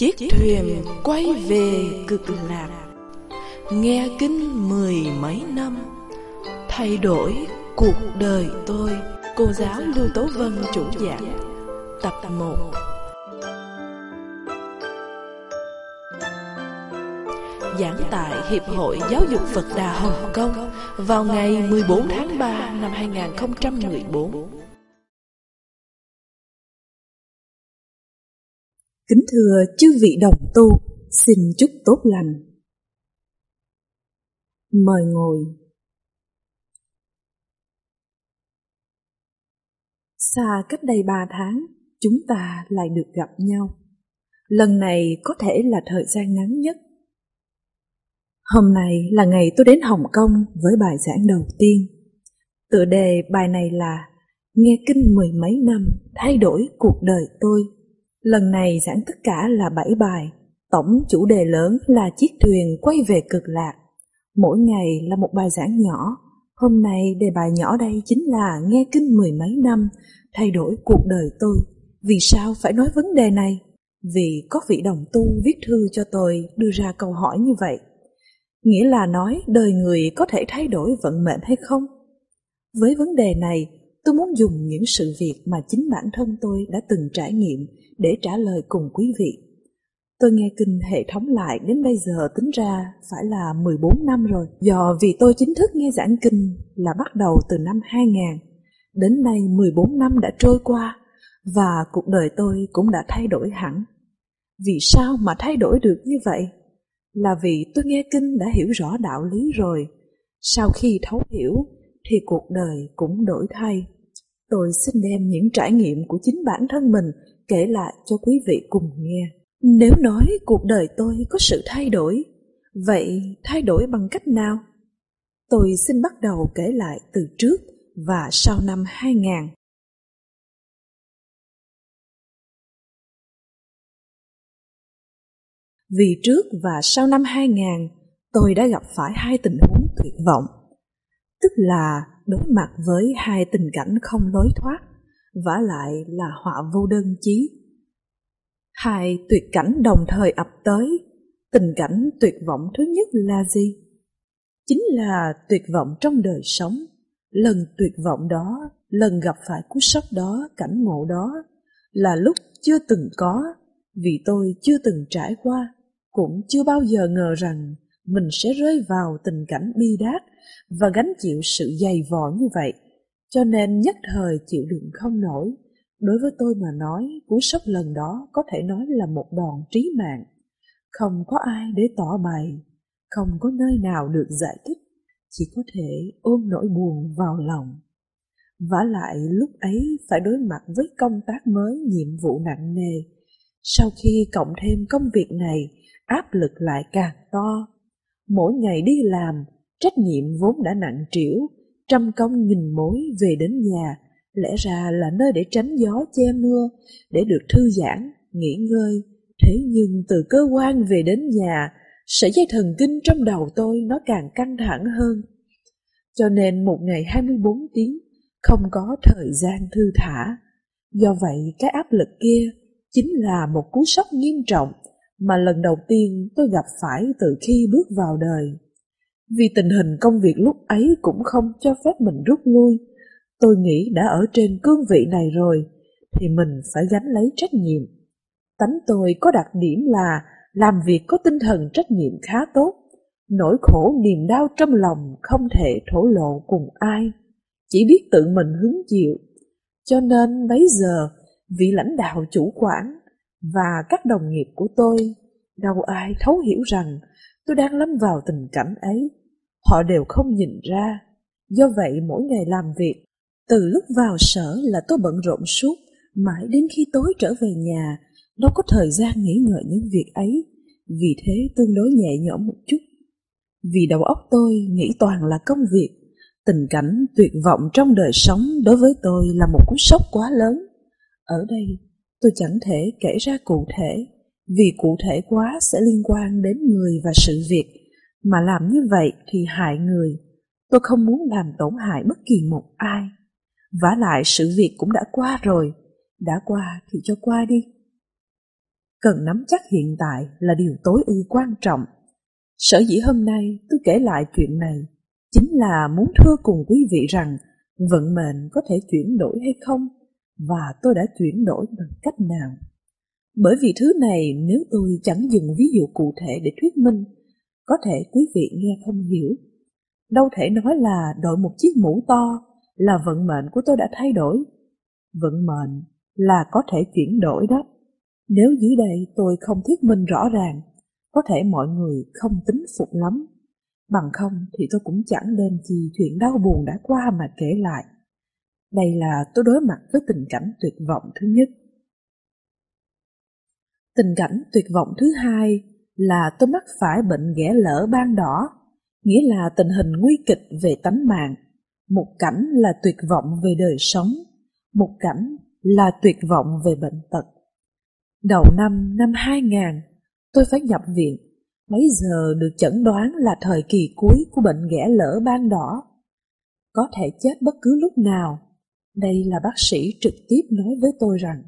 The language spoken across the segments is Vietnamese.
Chiếc thuyền quay về cực lạc, nghe kinh 10 mấy năm, thay đổi cuộc đời tôi. Cô giáo Lưu Tố Vân chủ giảng. Tập 1. Giảng tại Hiệp hội Giáo dục Phật Đà Hồng Kông vào ngày 14 tháng 3 năm 2014. Kính thưa chư vị đồng tu, xin chúc tốt lành. Mời ngồi. Xa cách đây 3 tháng, chúng ta lại được gặp nhau. Lần này có thể là thời gian ngắn nhất. Hôm nay là ngày tôi đến Hồng Kông với bài giảng đầu tiên. Tựa đề bài này là Nghe kinh 10 mấy năm, thay đổi cuộc đời tôi. Lần này giảng tất cả là 7 bài, tổng chủ đề lớn là chiếc thuyền quay về cực lạc. Mỗi ngày là một bài giảng nhỏ. Hôm nay đề bài nhỏ đây chính là nghe kinh 10 mấy năm, thay đổi cuộc đời tôi. Vì sao phải nói vấn đề này? Vì có vị đồng tu viết thư cho tôi đưa ra câu hỏi như vậy. Nghĩa là nói đời người có thể thay đổi vận mệnh hay không? Với vấn đề này, tôi muốn dùng những sự việc mà chính bản thân tôi đã từng trải nghiệm để trả lời cùng quý vị. Tôi nghe kinh hệ thống lại đến bây giờ tính ra phải là 14 năm rồi. Vì tôi chính thức nghe giảng kinh là bắt đầu từ năm 2000. Đến nay 14 năm đã trôi qua và cuộc đời tôi cũng đã thay đổi hẳn. Vì sao mà thay đổi được như vậy? Là vì tôi nghe kinh đã hiểu rõ đạo lý rồi. Sau khi thấu hiểu thì cuộc đời cũng đổi thay. Tôi xin đem những trải nghiệm của chính bản thân mình kể lại cho quý vị cùng nghe. Nếu nói cuộc đời tôi có sự thay đổi, vậy thay đổi bằng cách nào? Tôi xin bắt đầu kể lại từ trước và sau năm 2000. Vì trước và sau năm 2000, tôi đã gặp phải hai tình huống tuyệt vọng. Tức là đối mặt với hai tình cảnh không lối thoát, vả lại là họa vô đơn chí. Hai tuyệt cảnh đồng thời ập tới. Tình cảnh tuyệt vọng thứ nhất là gì? Chính là tuyệt vọng trong đời sống. Lần tuyệt vọng đó, lần gặp phải cú sốc đó, cảnh ngộ đó là lúc chưa từng có, vì tôi chưa từng trải qua, cũng chưa bao giờ ngờ rằng mình sẽ rơi vào tình cảnh bi đát và gánh chịu sự dày vò như vậy, cho nên nhất thời chịu đựng không nổi. Đối với tôi mà nói, cú sốc lần đó có thể nói là một đòn trí mạng. Không có ai để tỏ bày, không có nơi nào được giải thích, chỉ có thể ôm nỗi buồn vào lòng. Vả lại lúc ấy phải đối mặt với công tác mới, nhiệm vụ nặng nề. Sau khi cộng thêm công việc này, áp lực lại càng to. Mỗi ngày đi làm, trách nhiệm vốn đã nặng trĩu, trăm công nghìn mối về đến nhà, lẽ ra là nơi để tránh gió che mưa, để được thư giãn, nghỉ ngơi. Thế nhưng từ cơ quan về đến nhà, sợi dây thần kinh trong đầu tôi nó càng căng thẳng hơn. Cho nên một ngày 24 tiếng, không có thời gian thư thả. Do vậy cái áp lực kia chính là một cú sốc nghiêm trọng mà lần đầu tiên tôi gặp phải từ khi bước vào đời. Vì tình hình công việc lúc ấy cũng không cho phép mình rút lui, tôi nghĩ đã ở trên cương vị này rồi thì mình phải gánh lấy trách nhiệm. Tánh tôi có đặc điểm là làm việc có tinh thần trách nhiệm khá tốt. Nỗi khổ niềm đau trong lòng không thể thổ lộ cùng ai, chỉ biết tự mình hứng chịu. Cho nên bấy giờ vị lãnh đạo chủ quản và các đồng nghiệp của tôi, đâu ai thấu hiểu rằng tôi đang lâm vào tình cảnh ấy. Họ đều không nhìn ra. Do vậy mỗi ngày làm việc, từ lúc vào sở là tôi bận rộn suốt, mãi đến khi tối trở về nhà, đâu có thời gian nghĩ ngợi những việc ấy. Vì thế tương đối nhẹ nhõm một chút. Vì đầu óc tôi nghĩ toàn là công việc. Tình cảnh tuyệt vọng trong đời sống đối với tôi là một cú sốc quá lớn. Ở đây tôi chẳng thể kể ra cụ thể, vì cụ thể quá sẽ liên quan đến người và sự việc, mà làm như vậy thì hại người. Tôi không muốn làm tổn hại bất kỳ một ai. Vả lại sự việc cũng đã qua rồi, đã qua thì cho qua đi. Cần nắm chắc hiện tại là điều tối ưu quan trọng. Sở dĩ hôm nay tôi kể lại chuyện này chính là muốn thưa cùng quý vị rằng vận mệnh có thể chuyển đổi hay không, và tôi đã chuyển đổi bằng cách nào. Bởi vì thứ này nếu tôi chẳng dùng ví dụ cụ thể để thuyết minh, có thể quý vị nghe không hiểu. Đâu thể nói là đội một chiếc mũ to là vận mệnh của tôi đã thay đổi. Vận mệnh là có thể chuyển đổi đó. Nếu dưới đây tôi không thuyết minh rõ ràng, có thể mọi người không tín phục lắm. Bằng không thì tôi cũng chẳng đem chi chuyện đau buồn đã qua mà kể lại. Đây là tôi đối mặt với tình cảnh tuyệt vọng thứ nhất. Tình cảnh tuyệt vọng thứ hai là tôi mắc phải bệnh ghẻ lở ban đỏ, nghĩa là tình hình nguy kịch về tánh mạng. Một cảnh là tuyệt vọng về đời sống, một cảnh là tuyệt vọng về bệnh tật. Đầu năm 2000, tôi phải nhập viện. Bấy giờ được chẩn đoán là thời kỳ cuối của bệnh ghẻ lở ban đỏ. Có thể chết bất cứ lúc nào. Đây là bác sĩ trực tiếp nói với tôi rằng.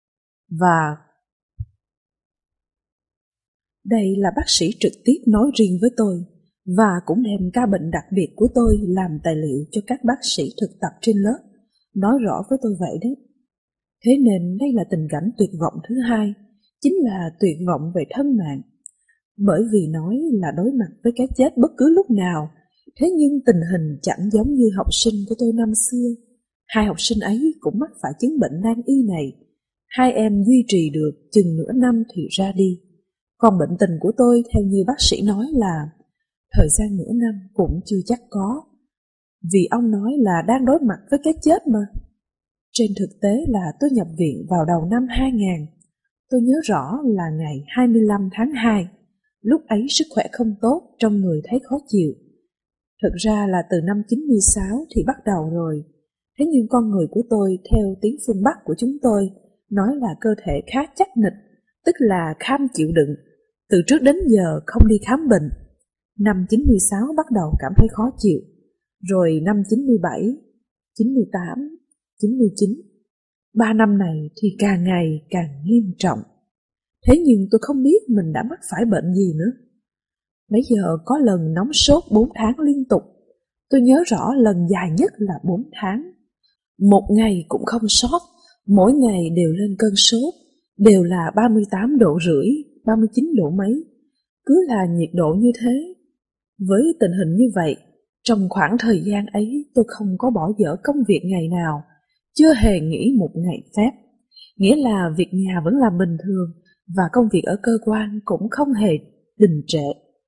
Đây là bác sĩ trực tiếp nói riêng với tôi, và cũng đem ca bệnh đặc biệt của tôi làm tài liệu cho các bác sĩ thực tập trên lớp, nói rõ với tôi vậy đấy. Thế nên đây là tình cảnh tuyệt vọng thứ hai, chính là tuyệt vọng về thân mạng. Bởi vì nói là đối mặt với cái chết bất cứ lúc nào, thế nhưng tình hình chẳng giống như học sinh của tôi năm xưa. Hai học sinh ấy cũng mắc phải chứng bệnh nan y này. Hai em duy trì được chừng nửa năm thì ra đi. Còn bệnh tình của tôi theo như bác sĩ nói là thời gian nửa năm cũng chưa chắc có. Vì ông nói là đang đối mặt với cái chết mà. Trên thực tế là tôi nhập viện vào đầu năm 2000. Tôi nhớ rõ là ngày 25 tháng 2. Lúc ấy sức khỏe không tốt, trong người thấy khó chịu. Thực ra là từ năm 96 thì bắt đầu rồi. Thế nhưng con người của tôi theo tiếng phương Bắc của chúng tôi nói là cơ thể khá chắc nịch, tức là kham chịu đựng. Từ trước đến giờ không đi khám bệnh. Năm 96 bắt đầu cảm thấy khó chịu. Rồi năm 97, 98, 99. 3 năm này thì càng ngày càng nghiêm trọng. Thế nhưng tôi không biết mình đã mắc phải bệnh gì nữa. Bây giờ có lần nóng sốt 4 tháng liên tục. Tôi nhớ rõ lần dài nhất là 4 tháng. Một ngày cũng không sót, mỗi ngày đều lên cơn sốt, đều là 38 độ rưỡi, 39 độ mấy. Cứ là nhiệt độ như thế. Với tình hình như vậy, trong khoảng thời gian ấy tôi không có bỏ dở công việc ngày nào, chưa hề nghỉ một ngày phép. Nghĩa là việc nhà vẫn làm bình thường, và công việc ở cơ quan cũng không hề đình trệ.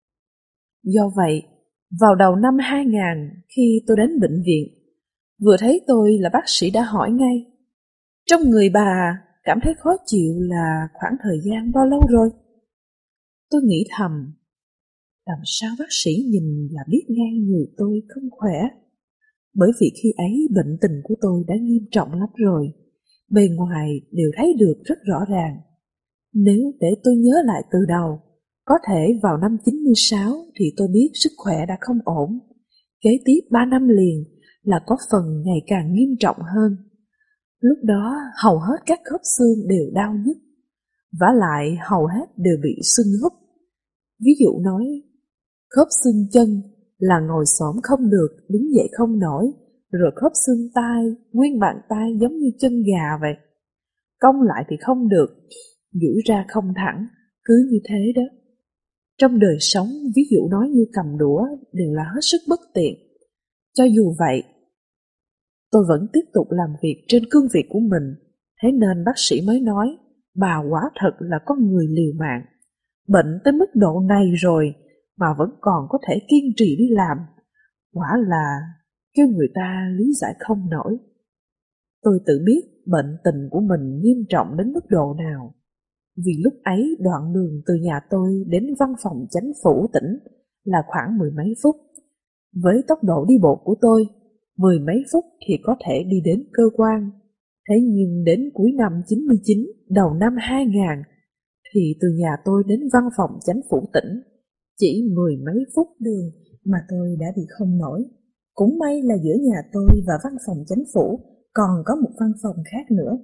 Do vậy, vào đầu năm 2000 khi tôi đến bệnh viện, vừa thấy tôi là bác sĩ đã hỏi ngay: trong người bà cảm thấy khó chịu là khoảng thời gian bao lâu rồi? Tôi nghĩ thầm, làm sao bác sĩ nhìn là biết ngay người tôi không khỏe. Bởi vì khi ấy bệnh tình của tôi đã nghiêm trọng lắm rồi, bề ngoài đều thấy được rất rõ ràng. Nếu để tôi nhớ lại từ đầu, có thể vào năm 96 thì tôi biết sức khỏe đã không ổn. Kế tiếp 3 năm liền là có phần ngày càng nghiêm trọng hơn. Lúc đó hầu hết các khớp xương đều đau nhức, vả lại hầu hết đều bị sưng húp. Ví dụ nói, khớp xương chân là ngồi xổm không được, đứng dậy không nổi, rồi khớp xương tay, nguyên bàn tay giống như chân gà vậy. Cong lại thì không được, duỗi ra không thẳng, cứ như thế đó. Trong đời sống, ví dụ nói như cầm đũa đều là hết sức bất tiện. Cho dù vậy, tôi vẫn tiếp tục làm việc trên cương vị của mình. Thế nên bác sĩ mới nói, bà quả thật là con người liều mạng. Bệnh tới mức độ này rồi mà vẫn còn có thể kiên trì đi làm. Quả là kêu người ta lý giải không nổi. Tôi tự biết bệnh tình của mình nghiêm trọng đến mức độ nào. Vì lúc ấy đoạn đường từ nhà tôi đến văn phòng chánh phủ tỉnh là khoảng 10 mấy phút. Với tốc độ đi bộ của tôi, 10 mấy phút thì có thể đi đến cơ quan. Thế nhưng đến cuối năm 99, đầu năm 2000, thì từ nhà tôi đến văn phòng chánh phủ tỉnh chỉ 10 mấy phút đường mà tôi đã đi không nổi. Cũng may là giữa nhà tôi và văn phòng chánh phủ còn có một văn phòng khác nữa.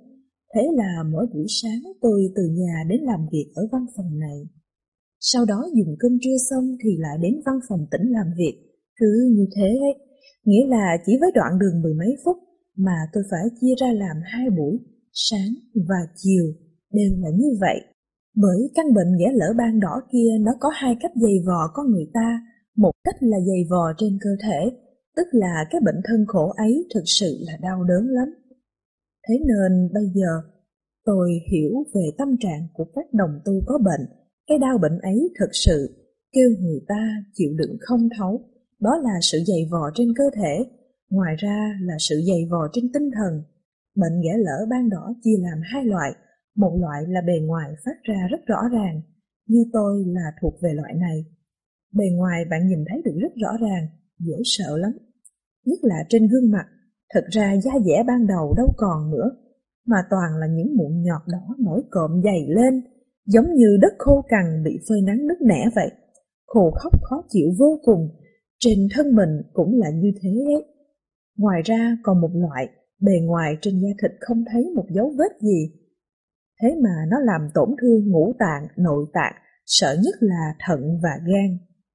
Thế là mỗi buổi sáng tôi từ nhà đến làm việc ở văn phòng này. Sau đó dùng cơm trưa xong thì lại đến văn phòng tỉnh làm việc. Cứ như thế ấy, nghĩa là chỉ với đoạn đường 10 mấy phút mà tôi phải chia ra làm 2 buổi, sáng và chiều, đều là như vậy. Bởi căn bệnh ghẻ lở ban đỏ kia nó có 2 cách giày vò con người ta. Một cách là giày vò trên cơ thể, tức là cái bệnh thân khổ ấy thực sự là đau đớn lắm. Thế nên bây giờ tôi hiểu về tâm trạng của các đồng tu có bệnh. Cái đau bệnh ấy thực sự kêu người ta chịu đựng không thấu. Đó là sự dày vò trên cơ thể, ngoài ra là sự dày vò trên tinh thần. Bệnh ghẻ lở ban đỏ chia làm 2 loại. Một loại là bề ngoài phát ra rất rõ ràng, như tôi là thuộc về loại này. Bề ngoài bạn nhìn thấy được rất rõ ràng, dễ sợ lắm. Nhất là trên gương mặt, thật ra da dẻ ban đầu đâu còn nữa, mà toàn là những mụn nhọt đỏ nổi cộm dày lên, giống như đất khô cằn bị phơi nắng nứt nẻ vậy. Khô khốc khó chịu vô cùng, trên thân mình cũng là như thế ấy. Ngoài ra còn một loại, bề ngoài trên da thịt không thấy một dấu vết gì. Thế mà nó làm tổn thương ngũ tạng, nội tạng, sợ nhất là thận và gan.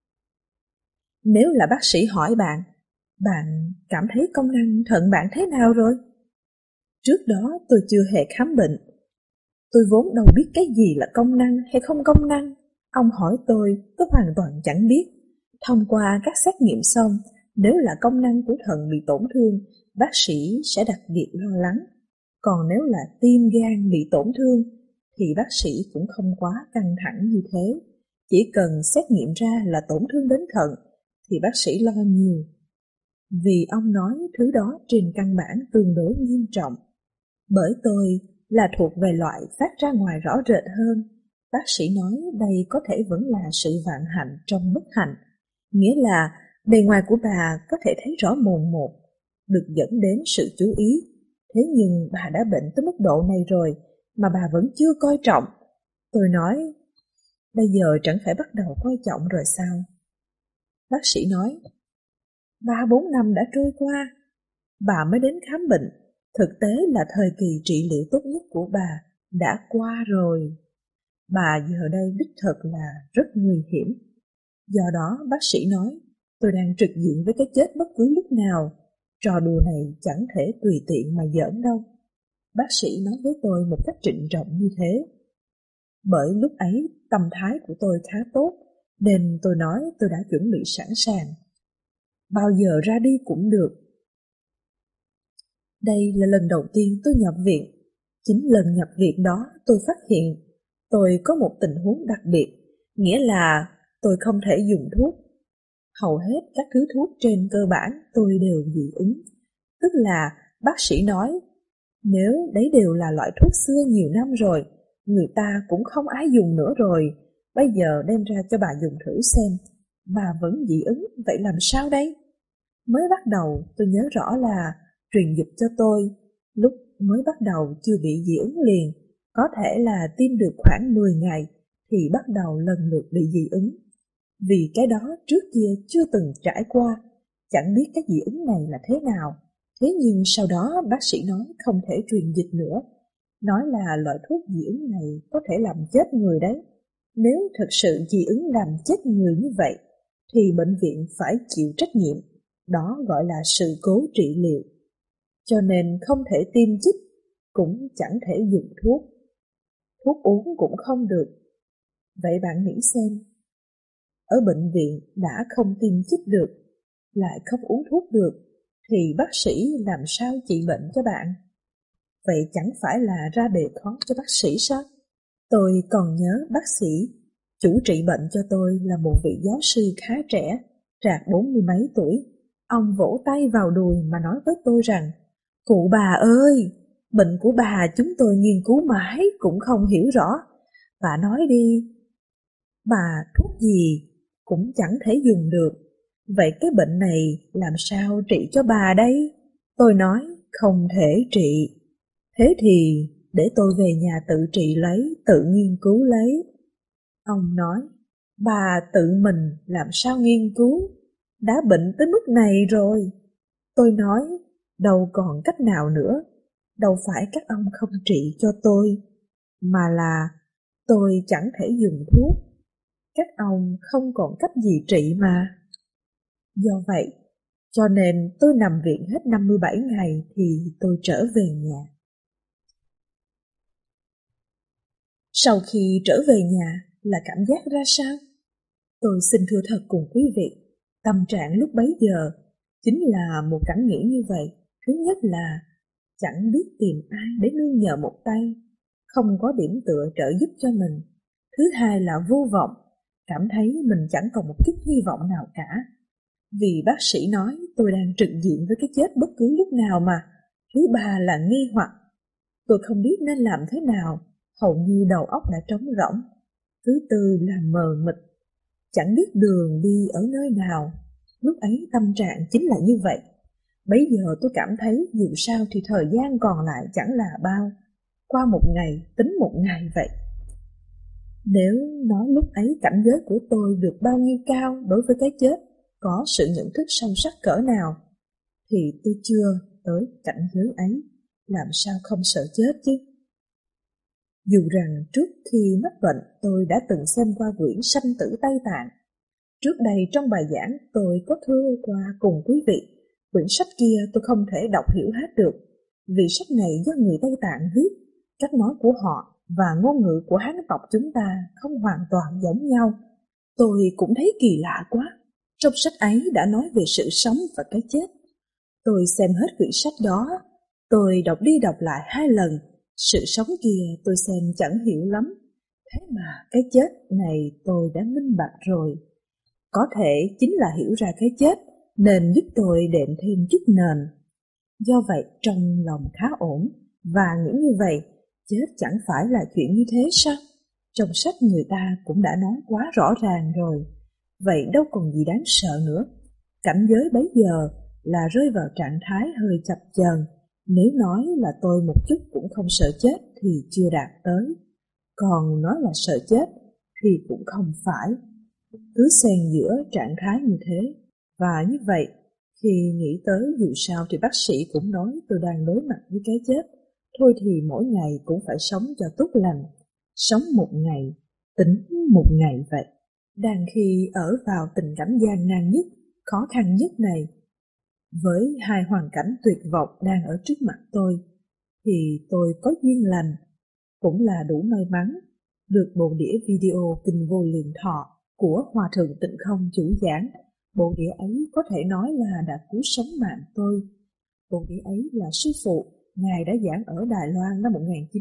Nếu là bác sĩ hỏi bạn, bạn cảm thấy công năng thận bạn thế nào rồi? Trước đó tôi chưa hề khám bệnh. Tôi vốn đâu biết cái gì là công năng hay không công năng. Ông hỏi tôi hoàn toàn chẳng biết. Thông qua các xét nghiệm xong, nếu là công năng của thận bị tổn thương, bác sĩ sẽ đặc biệt lo lắng. Còn nếu là tim gan bị tổn thương, thì bác sĩ cũng không quá căng thẳng như thế. Chỉ cần xét nghiệm ra là tổn thương đến thận, thì bác sĩ lo nhiều. Vì ông nói thứ đó trên căn bản tương đối nghiêm trọng. Bởi tôi là thuộc về loại phát ra ngoài rõ rệt hơn. Bác sĩ nói đây có thể vẫn là sự vạn hạnh trong bất hạnh. Nghĩa là bề ngoài của bà có thể thấy rõ mồn một, được dẫn đến sự chú ý. Thế nhưng bà đã bệnh tới mức độ này rồi mà bà vẫn chưa coi trọng. Tôi nói, bây giờ chẳng phải bắt đầu coi trọng rồi sao? Bác sĩ nói, 3-4 năm đã trôi qua, bà mới đến khám bệnh. Thực tế là thời kỳ trị liệu tốt nhất của bà đã qua rồi. Bà giờ đây đích thực là rất nguy hiểm. Do đó bác sĩ nói, tôi đang trực diện với cái chết bất cứ lúc nào. Trò đùa này chẳng thể tùy tiện mà giỡn đâu. Bác sĩ nói với tôi một cách trịnh trọng như thế. Bởi lúc ấy tâm thái của tôi khá tốt, nên tôi nói tôi đã chuẩn bị sẵn sàng. Bao giờ ra đi cũng được. Đây là lần đầu tiên tôi nhập viện. Chính lần nhập viện đó tôi phát hiện tôi có một tình huống đặc biệt, nghĩa là tôi không thể dùng thuốc. Hầu hết các thứ thuốc trên cơ bản tôi đều dị ứng. Tức là bác sĩ nói, nếu đấy đều là loại thuốc xưa nhiều năm rồi, người ta cũng không ai dùng nữa rồi, bây giờ đem ra cho bà dùng thử xem. Bà vẫn dị ứng, vậy làm sao đây? Mới bắt đầu tôi nhớ rõ là truyền dịch cho tôi, lúc mới bắt đầu chưa bị dị ứng liền, có thể là tiêm được khoảng 10 ngày thì bắt đầu lần lượt bị dị ứng. Vì cái đó trước kia chưa từng trải qua, chẳng biết cái dị ứng này là thế nào. Thế nhưng sau đó bác sĩ nói không thể truyền dịch nữa, nói là loại thuốc dị ứng này có thể làm chết người đấy. Nếu thực sự dị ứng làm chết người như vậy, thì bệnh viện phải chịu trách nhiệm. Đó gọi là sự cố trị liệu. Cho nên không thể tiêm chích, cũng chẳng thể dùng thuốc. Thuốc uống cũng không được. Vậy bạn nghĩ xem, ở bệnh viện đã không tiêm chích được, lại không uống thuốc được, thì bác sĩ làm sao trị bệnh cho bạn? Vậy chẳng phải là ra bề khó cho bác sĩ sao? Tôi còn nhớ bác sĩ chủ trị bệnh cho tôi là một vị giáo sư khá trẻ, trạc 40 mấy tuổi. Ông vỗ tay vào đùi mà nói với tôi rằng, cụ bà ơi, bệnh của bà chúng tôi nghiên cứu mãi cũng không hiểu rõ. Bà nói đi, bà thuốc gì cũng chẳng thể dùng được. Vậy cái bệnh này làm sao trị cho bà đây? Tôi nói, không thể trị. Thế thì để tôi về nhà tự trị lấy, tự nghiên cứu lấy. Ông nói, bà tự mình làm sao nghiên cứu? Đã bệnh tới mức này rồi. Tôi nói, đâu còn cách nào nữa. Đâu phải các ông không trị cho tôi, mà là tôi chẳng thể dùng thuốc. Các ông không còn cách gì trị mà. Do vậy, cho nên tôi nằm viện hết 57 ngày thì tôi trở về nhà. Sau khi trở về nhà là cảm giác ra sao? Tôi xin thưa thật cùng quý vị, tâm trạng lúc bấy giờ chính là một cảm nghĩ như vậy. Thứ nhất là chẳng biết tìm ai để nương nhờ một tay, không có điểm tựa trợ giúp cho mình. Thứ hai là vô vọng, cảm thấy mình chẳng còn một chút hy vọng nào cả. Vì bác sĩ nói tôi đang trực diện với cái chết bất cứ lúc nào mà. Thứ ba là nghi hoặc, tôi không biết nên làm thế nào, hầu như đầu óc đã trống rỗng. Thứ tư là mờ mịt, chẳng biết đường đi ở nơi nào. Lúc ấy tâm trạng chính là như vậy. Bấy giờ tôi cảm thấy dù sao thì thời gian còn lại chẳng là bao. Qua một ngày tính một ngày vậy. Nếu nói lúc ấy cảnh giới của tôi được bao nhiêu cao đối với cái chết, có sự nhận thức sâu sắc cỡ nào, thì tôi chưa tới cảnh giới ấy, làm sao không sợ chết chứ. Dù rằng trước khi mắc bệnh tôi đã từng xem qua quyển Sanh tử Tây Tạng. Trước đây trong bài giảng tôi có thưa qua cùng quý vị, quyển sách kia tôi không thể đọc hiểu hết được, vì sách này do người Tây Tạng viết, cách nói của họ và ngôn ngữ của Hán tộc chúng ta không hoàn toàn giống nhau. Tôi cũng thấy kỳ lạ quá. Trong sách ấy đã nói về sự sống và cái chết. Tôi xem hết quyển sách đó, tôi đọc đi đọc lại 2 lần. Sự sống kia tôi xem chẳng hiểu lắm, thế mà cái chết này tôi đã minh bạch rồi. Có thể chính là hiểu ra cái chết nên giúp tôi đệm thêm chút nền. Do vậy trong lòng khá ổn, và nghĩ như vậy, chết chẳng phải là chuyện như thế sao? Trong sách người ta cũng đã nói quá rõ ràng rồi, vậy đâu còn gì đáng sợ nữa. Cảnh giới bấy giờ là rơi vào trạng thái hơi chập chờn. Nếu nói là tôi một chút cũng không sợ chết thì chưa đạt tới, còn nói là sợ chết thì cũng không phải. Cứ xen giữa trạng thái như thế. Và như vậy, khi nghĩ tới dù sao thì bác sĩ cũng nói tôi đang đối mặt với cái chết, thôi thì mỗi ngày cũng phải sống cho tốt lành, sống một ngày, tính một ngày vậy. Đang khi ở vào tình cảnh gian nan nhất, khó khăn nhất này, với 2 hoàn cảnh tuyệt vọng đang ở trước mặt tôi, thì tôi có duyên lành, cũng là đủ may mắn, được bộ đĩa video Kinh Vô Lượng Thọ của Hòa Thượng Tịnh Không chủ giảng. Bộ đĩa ấy có thể nói là đã cứu sống mạng tôi. Bộ đĩa ấy là sư phụ, Ngài đã giảng ở Đài Loan năm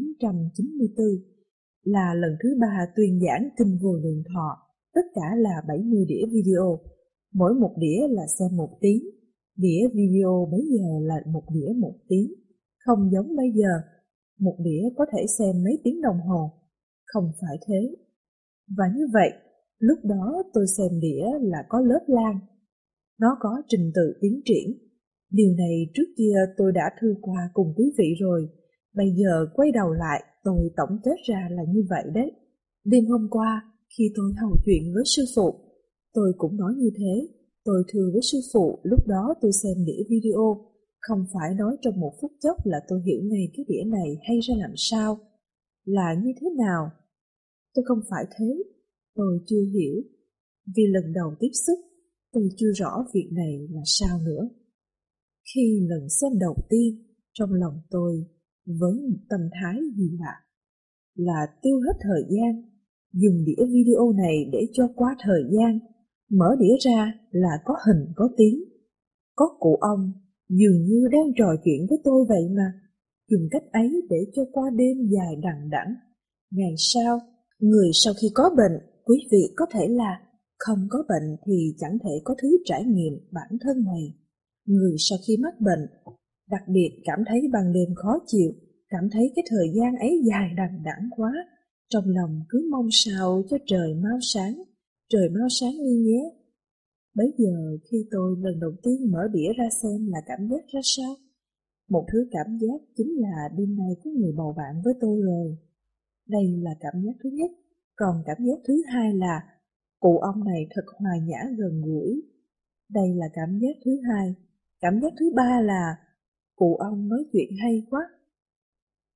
1994, là lần thứ 3 tuyên giảng Kinh Vô Lượng Thọ, tất cả là 70 đĩa video, mỗi một đĩa là xem 1 tiếng. Đĩa video bây giờ là một đĩa 1 tiếng, không giống bây giờ, một đĩa có thể xem mấy tiếng đồng hồ, không phải thế. Và như vậy, lúc đó tôi xem đĩa là có lớp lang, nó có trình tự tiến triển. Điều này trước kia tôi đã thưa qua cùng quý vị rồi, bây giờ quay đầu lại tôi tổng kết ra là như vậy đấy. Đêm hôm qua, khi tôi hầu chuyện với sư phụ, tôi cũng nói như thế. Tôi thưa với sư phụ, lúc đó tôi xem đĩa video, không phải nói trong một phút chốc là tôi hiểu ngay cái đĩa này hay ra làm sao, là như thế nào. Tôi không phải thế, tôi chưa hiểu, vì lần đầu tiếp xúc, tôi chưa rõ việc này là sao nữa. Khi lần xem đầu tiên, trong lòng tôi với một tâm thái gì lạ, là tiêu hết thời gian, dùng đĩa video này để cho qua thời gian. Mở đĩa ra là có hình có tiếng, có cụ ông dường như đang trò chuyện với tôi vậy mà, dùng cách ấy để cho qua đêm dài đằng đẵng. Ngày sau, người sau khi có bệnh, quý vị có thể là không có bệnh thì chẳng thể có thứ trải nghiệm bản thân này. Người sau khi mắc bệnh, đặc biệt cảm thấy ban đêm khó chịu, cảm thấy cái thời gian ấy dài đằng đẵng quá, trong lòng cứ mong sao cho trời mau sáng đi nhé. Bấy giờ khi tôi lần đầu tiên mở đĩa ra xem là cảm giác ra sao? Một thứ cảm giác chính là đêm nay có người bầu bạn với tôi rồi. Đây là cảm giác thứ nhất. Còn cảm giác thứ hai là cụ ông này thật hòa nhã gần gũi. Đây là cảm giác thứ hai. Cảm giác thứ ba là cụ ông nói chuyện hay quá.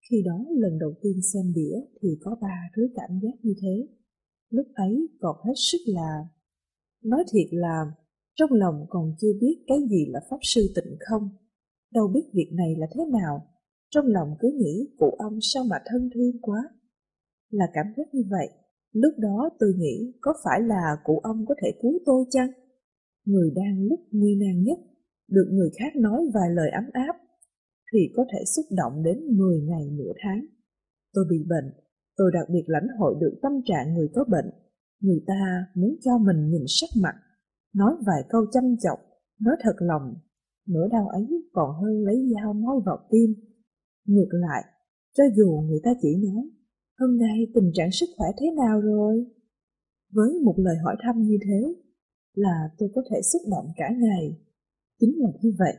Khi đó lần đầu tiên xem đĩa thì có 3 thứ cảm giác như thế. Lúc ấy còn hết sức là... Nói thiệt là trong lòng còn chưa biết cái gì là Pháp Sư Tịnh Không. Đâu biết việc này là thế nào. Trong lòng cứ nghĩ cụ ông sao mà thân thương quá. Là cảm giác như vậy. Lúc đó tôi nghĩ có phải là cụ ông có thể cứu tôi chăng? Người đang lúc nguy nan nhất, được người khác nói vài lời ấm áp, thì có thể xúc động đến 10 ngày nửa tháng. Tôi bị bệnh, tôi đặc biệt lãnh hội được tâm trạng người có bệnh. Người ta muốn cho mình nhìn sắc mặt, nói vài câu chăm chọc, nói thật lòng. Nỗi đau ấy còn hơn lấy dao moi vào tim. Ngược lại, cho dù người ta chỉ nói, hôm nay tình trạng sức khỏe thế nào rồi? Với một lời hỏi thăm như thế, là tôi có thể xúc động cả ngày. Chính là như vậy.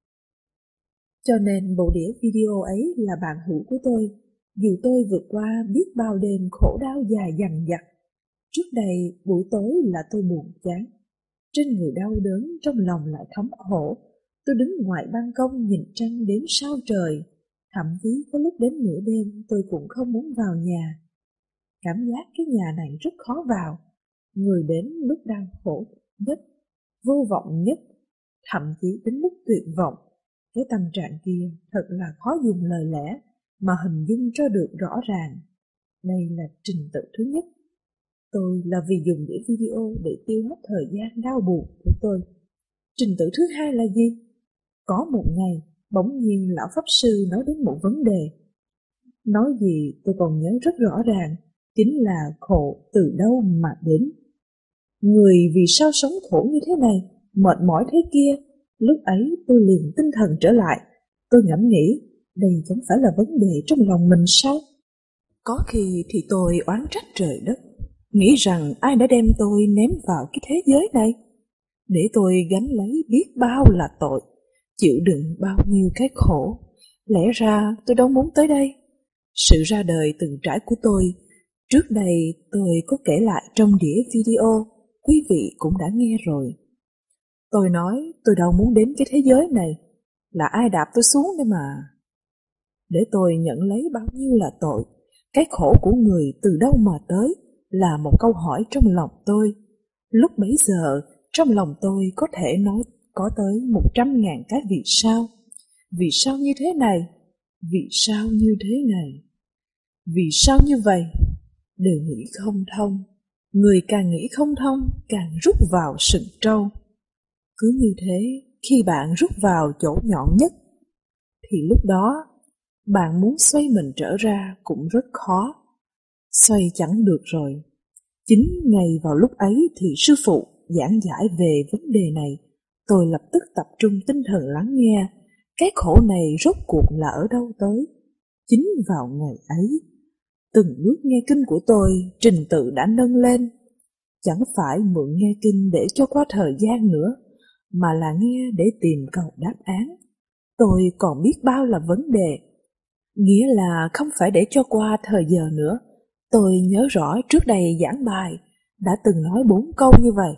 Cho nên bộ đĩa video ấy là bạn hữu của tôi, dù tôi vượt qua biết bao đêm khổ đau dài dằng dặc. Trước đây buổi tối là tôi buồn chán, trên người đau đớn, trong lòng lại thống khổ. Tôi đứng ngoài ban công nhìn trăng đến sao trời, thậm chí có lúc đến nửa đêm tôi cũng không muốn vào nhà. Cảm giác cái nhà này rất khó vào, người đến lúc đau khổ nhất, vô vọng nhất, thậm chí đến lúc tuyệt vọng. Cái tâm trạng kia thật là khó dùng lời lẽ mà hình dung cho được rõ ràng. Đây là trình tự thứ nhất. Tôi là vì dùng đĩa video để tiêu hết thời gian đau buồn của tôi. Trình tự thứ hai là gì? Có một ngày, bỗng nhiên lão Pháp Sư nói đến một vấn đề. Nói gì tôi còn nhớ rất rõ ràng, chính là khổ từ đâu mà đến. Người vì sao sống khổ như thế này, mệt mỏi thế kia. Lúc ấy tôi liền tinh thần trở lại. Tôi ngẫm nghĩ, đây chẳng phải là vấn đề trong lòng mình sao? Có khi thì tôi oán trách trời đất, nghĩ rằng ai đã đem tôi ném vào cái thế giới này, để tôi gánh lấy biết bao là tội, chịu đựng bao nhiêu cái khổ. Lẽ ra tôi đâu muốn tới đây. Sự ra đời từng trải của tôi, trước đây tôi có kể lại trong đĩa video, quý vị cũng đã nghe rồi. Tôi nói tôi đâu muốn đến cái thế giới này, là ai đạp tôi xuống đấy mà. Để tôi nhận lấy bao nhiêu là tội, cái khổ của người từ đâu mà tới, là một câu hỏi trong lòng tôi. Lúc bấy giờ, trong lòng tôi có thể nói có tới 100.000 cái vì sao. Vì sao như thế này? Vì sao như thế này? Vì sao như vậy? Đều nghĩ không thông. Người càng nghĩ không thông, càng rút vào sừng trâu. Cứ như thế, khi bạn rút vào chỗ nhọn nhất, thì lúc đó, bạn muốn xoay mình trở ra cũng rất khó. Xoay chẳng được rồi. Chính ngay vào lúc ấy thì sư phụ giảng giải về vấn đề này, tôi lập tức tập trung tinh thần lắng nghe. Cái khổ này rốt cuộc là ở đâu tới? Chính vào ngày ấy, từng bước nghe kinh của tôi trình tự đã nâng lên. Chẳng phải mượn nghe kinh để cho qua thời gian nữa, mà là nghe để tìm cầu đáp án. Tôi còn biết bao là vấn đề. Nghĩa là không phải để cho qua thời giờ nữa. Tôi nhớ rõ trước đây giảng bài đã từng nói 4 câu như vậy.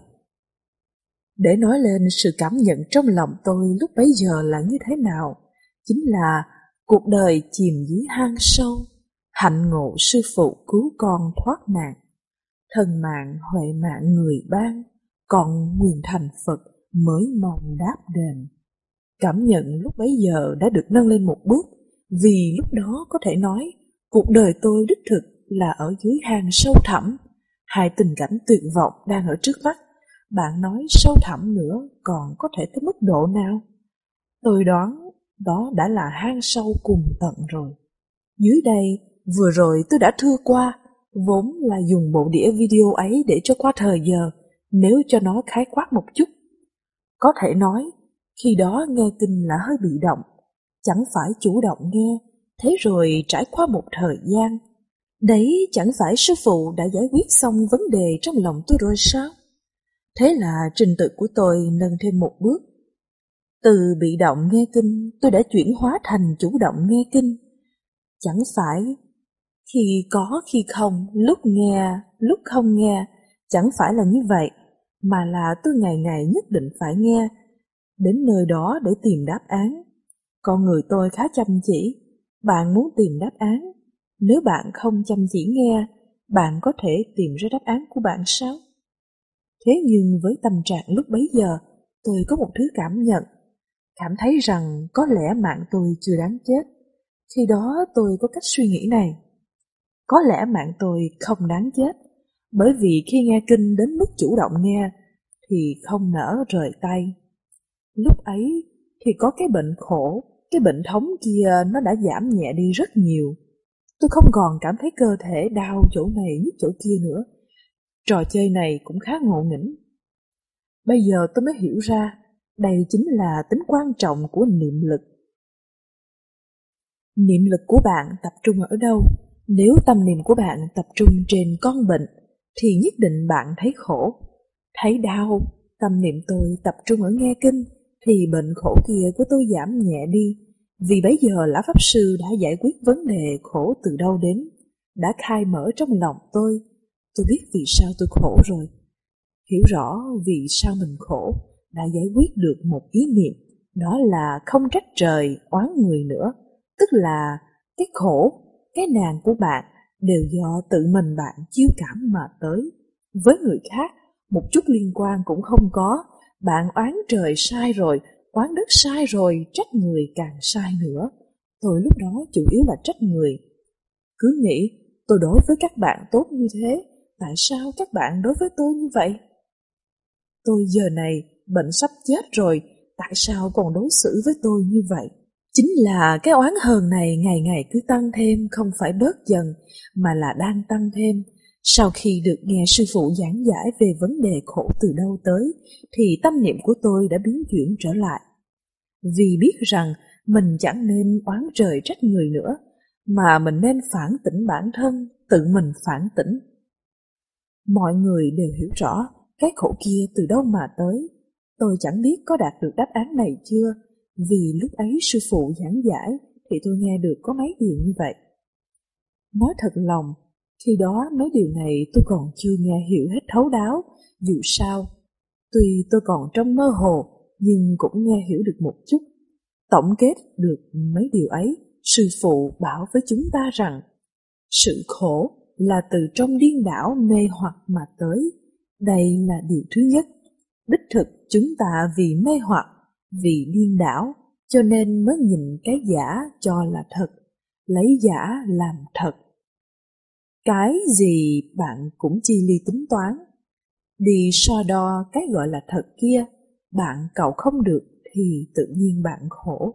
Để nói lên sự cảm nhận trong lòng tôi lúc bấy giờ là như thế nào, chính là cuộc đời chìm dưới hang sâu, hạnh ngộ sư phụ cứu con thoát nạn. Thần mạng huệ mạng người ban, còn nguyện thành Phật mới mong đáp đền. Cảm nhận lúc bấy giờ đã được nâng lên một bước, vì lúc đó có thể nói cuộc đời tôi đích thực là ở dưới hang sâu thẳm. Hai tình cảnh tuyệt vọng đang ở trước mắt. Bạn nói sâu thẳm nữa còn có thể tới mức độ nào? Tôi đoán đó đã là hang sâu cùng tận rồi. Dưới đây, vừa rồi tôi đã thưa qua, vốn là dùng bộ đĩa video ấy để cho qua thời giờ, nếu cho nó khái quát một chút. Có thể nói, khi đó nghe kinh là hơi bị động, chẳng phải chủ động nghe, thế rồi trải qua một thời gian. Đấy chẳng phải sư phụ đã giải quyết xong vấn đề trong lòng tôi rồi sao? Thế là trình tự của tôi nâng thêm một bước. Từ bị động nghe kinh, tôi đã chuyển hóa thành chủ động nghe kinh. Chẳng phải khi có khi không, lúc nghe, lúc không nghe, chẳng phải là như vậy, mà là tôi ngày ngày nhất định phải nghe, đến nơi đó để tìm đáp án. Con người tôi khá chăm chỉ, Bạn muốn tìm đáp án. Nếu bạn không chăm chỉ nghe, bạn có thể tìm ra đáp án của bạn sao? Thế nhưng với tâm trạng lúc bấy giờ, tôi có một thứ cảm thấy rằng có lẽ mạng tôi chưa đáng chết. Khi đó tôi có cách suy nghĩ này: có lẽ mạng tôi không đáng chết, bởi vì khi nghe kinh đến mức chủ động nghe thì không nỡ rời tay. Lúc ấy thì có cái bệnh khổ, cái bệnh thống kia nó đã giảm nhẹ đi rất nhiều. Tôi không còn cảm thấy cơ thể đau chỗ này nhức chỗ kia nữa. Trò chơi này cũng khá ngộ nghĩnh. Bây giờ tôi mới hiểu ra, đây chính là tính quan trọng của niệm lực. Niệm lực của bạn tập trung ở đâu? Nếu tâm niệm của bạn tập trung trên con bệnh, thì nhất định bạn thấy khổ, thấy đau. Tâm niệm tôi tập trung ở nghe kinh, thì bệnh khổ kia của tôi giảm nhẹ đi. Vì bấy giờ Lão Pháp Sư đã giải quyết vấn đề khổ từ đâu đến, đã khai mở trong lòng tôi. Tôi biết vì sao tôi khổ rồi. Hiểu rõ vì sao mình khổ, đã giải quyết được một ý niệm, đó là không trách trời, oán người nữa. Tức là cái khổ, cái nạn của bạn đều do tự mình bạn chiêu cảm mà tới. Với người khác, một chút liên quan cũng không có. Bạn oán trời sai rồi, oán đất sai rồi, trách người càng sai nữa. Tôi lúc đó chủ yếu là trách người. Cứ nghĩ tôi đối với các bạn tốt như thế, tại sao các bạn đối với tôi như vậy? Tôi giờ này bệnh sắp chết rồi, tại sao còn đối xử với tôi như vậy? Chính là cái oán hờn này ngày ngày cứ tăng thêm, không phải bớt dần, mà là đang tăng thêm. Sau khi được nghe sư phụ giảng giải về vấn đề khổ từ đâu tới, thì tâm niệm của tôi đã biến chuyển trở lại. Vì biết rằng mình chẳng nên oán trời trách người nữa, mà mình nên phản tỉnh bản thân, tự mình phản tỉnh. Mọi người đều hiểu rõ cái khổ kia từ đâu mà tới. Tôi chẳng biết có đạt được đáp án này chưa, vì lúc ấy sư phụ giảng giải thì tôi nghe được có mấy điều như vậy. Nói thật lòng, khi đó mấy điều này tôi còn chưa nghe hiểu hết thấu đáo. Dù sao, tuy tôi còn trong mơ hồ, nhưng cũng nghe hiểu được một chút. Tổng kết được mấy điều ấy, sư phụ bảo với chúng ta rằng sự khổ là từ trong điên đảo mê hoặc mà tới. Đây là điều thứ nhất. Đích thực chúng ta vì mê hoặc, vì điên đảo, cho nên mới nhìn cái giả cho là thật, lấy giả làm thật. Cái gì bạn cũng chi ly tính toán, đi so đo cái gọi là thật kia, bạn cậu không được thì tự nhiên bạn khổ.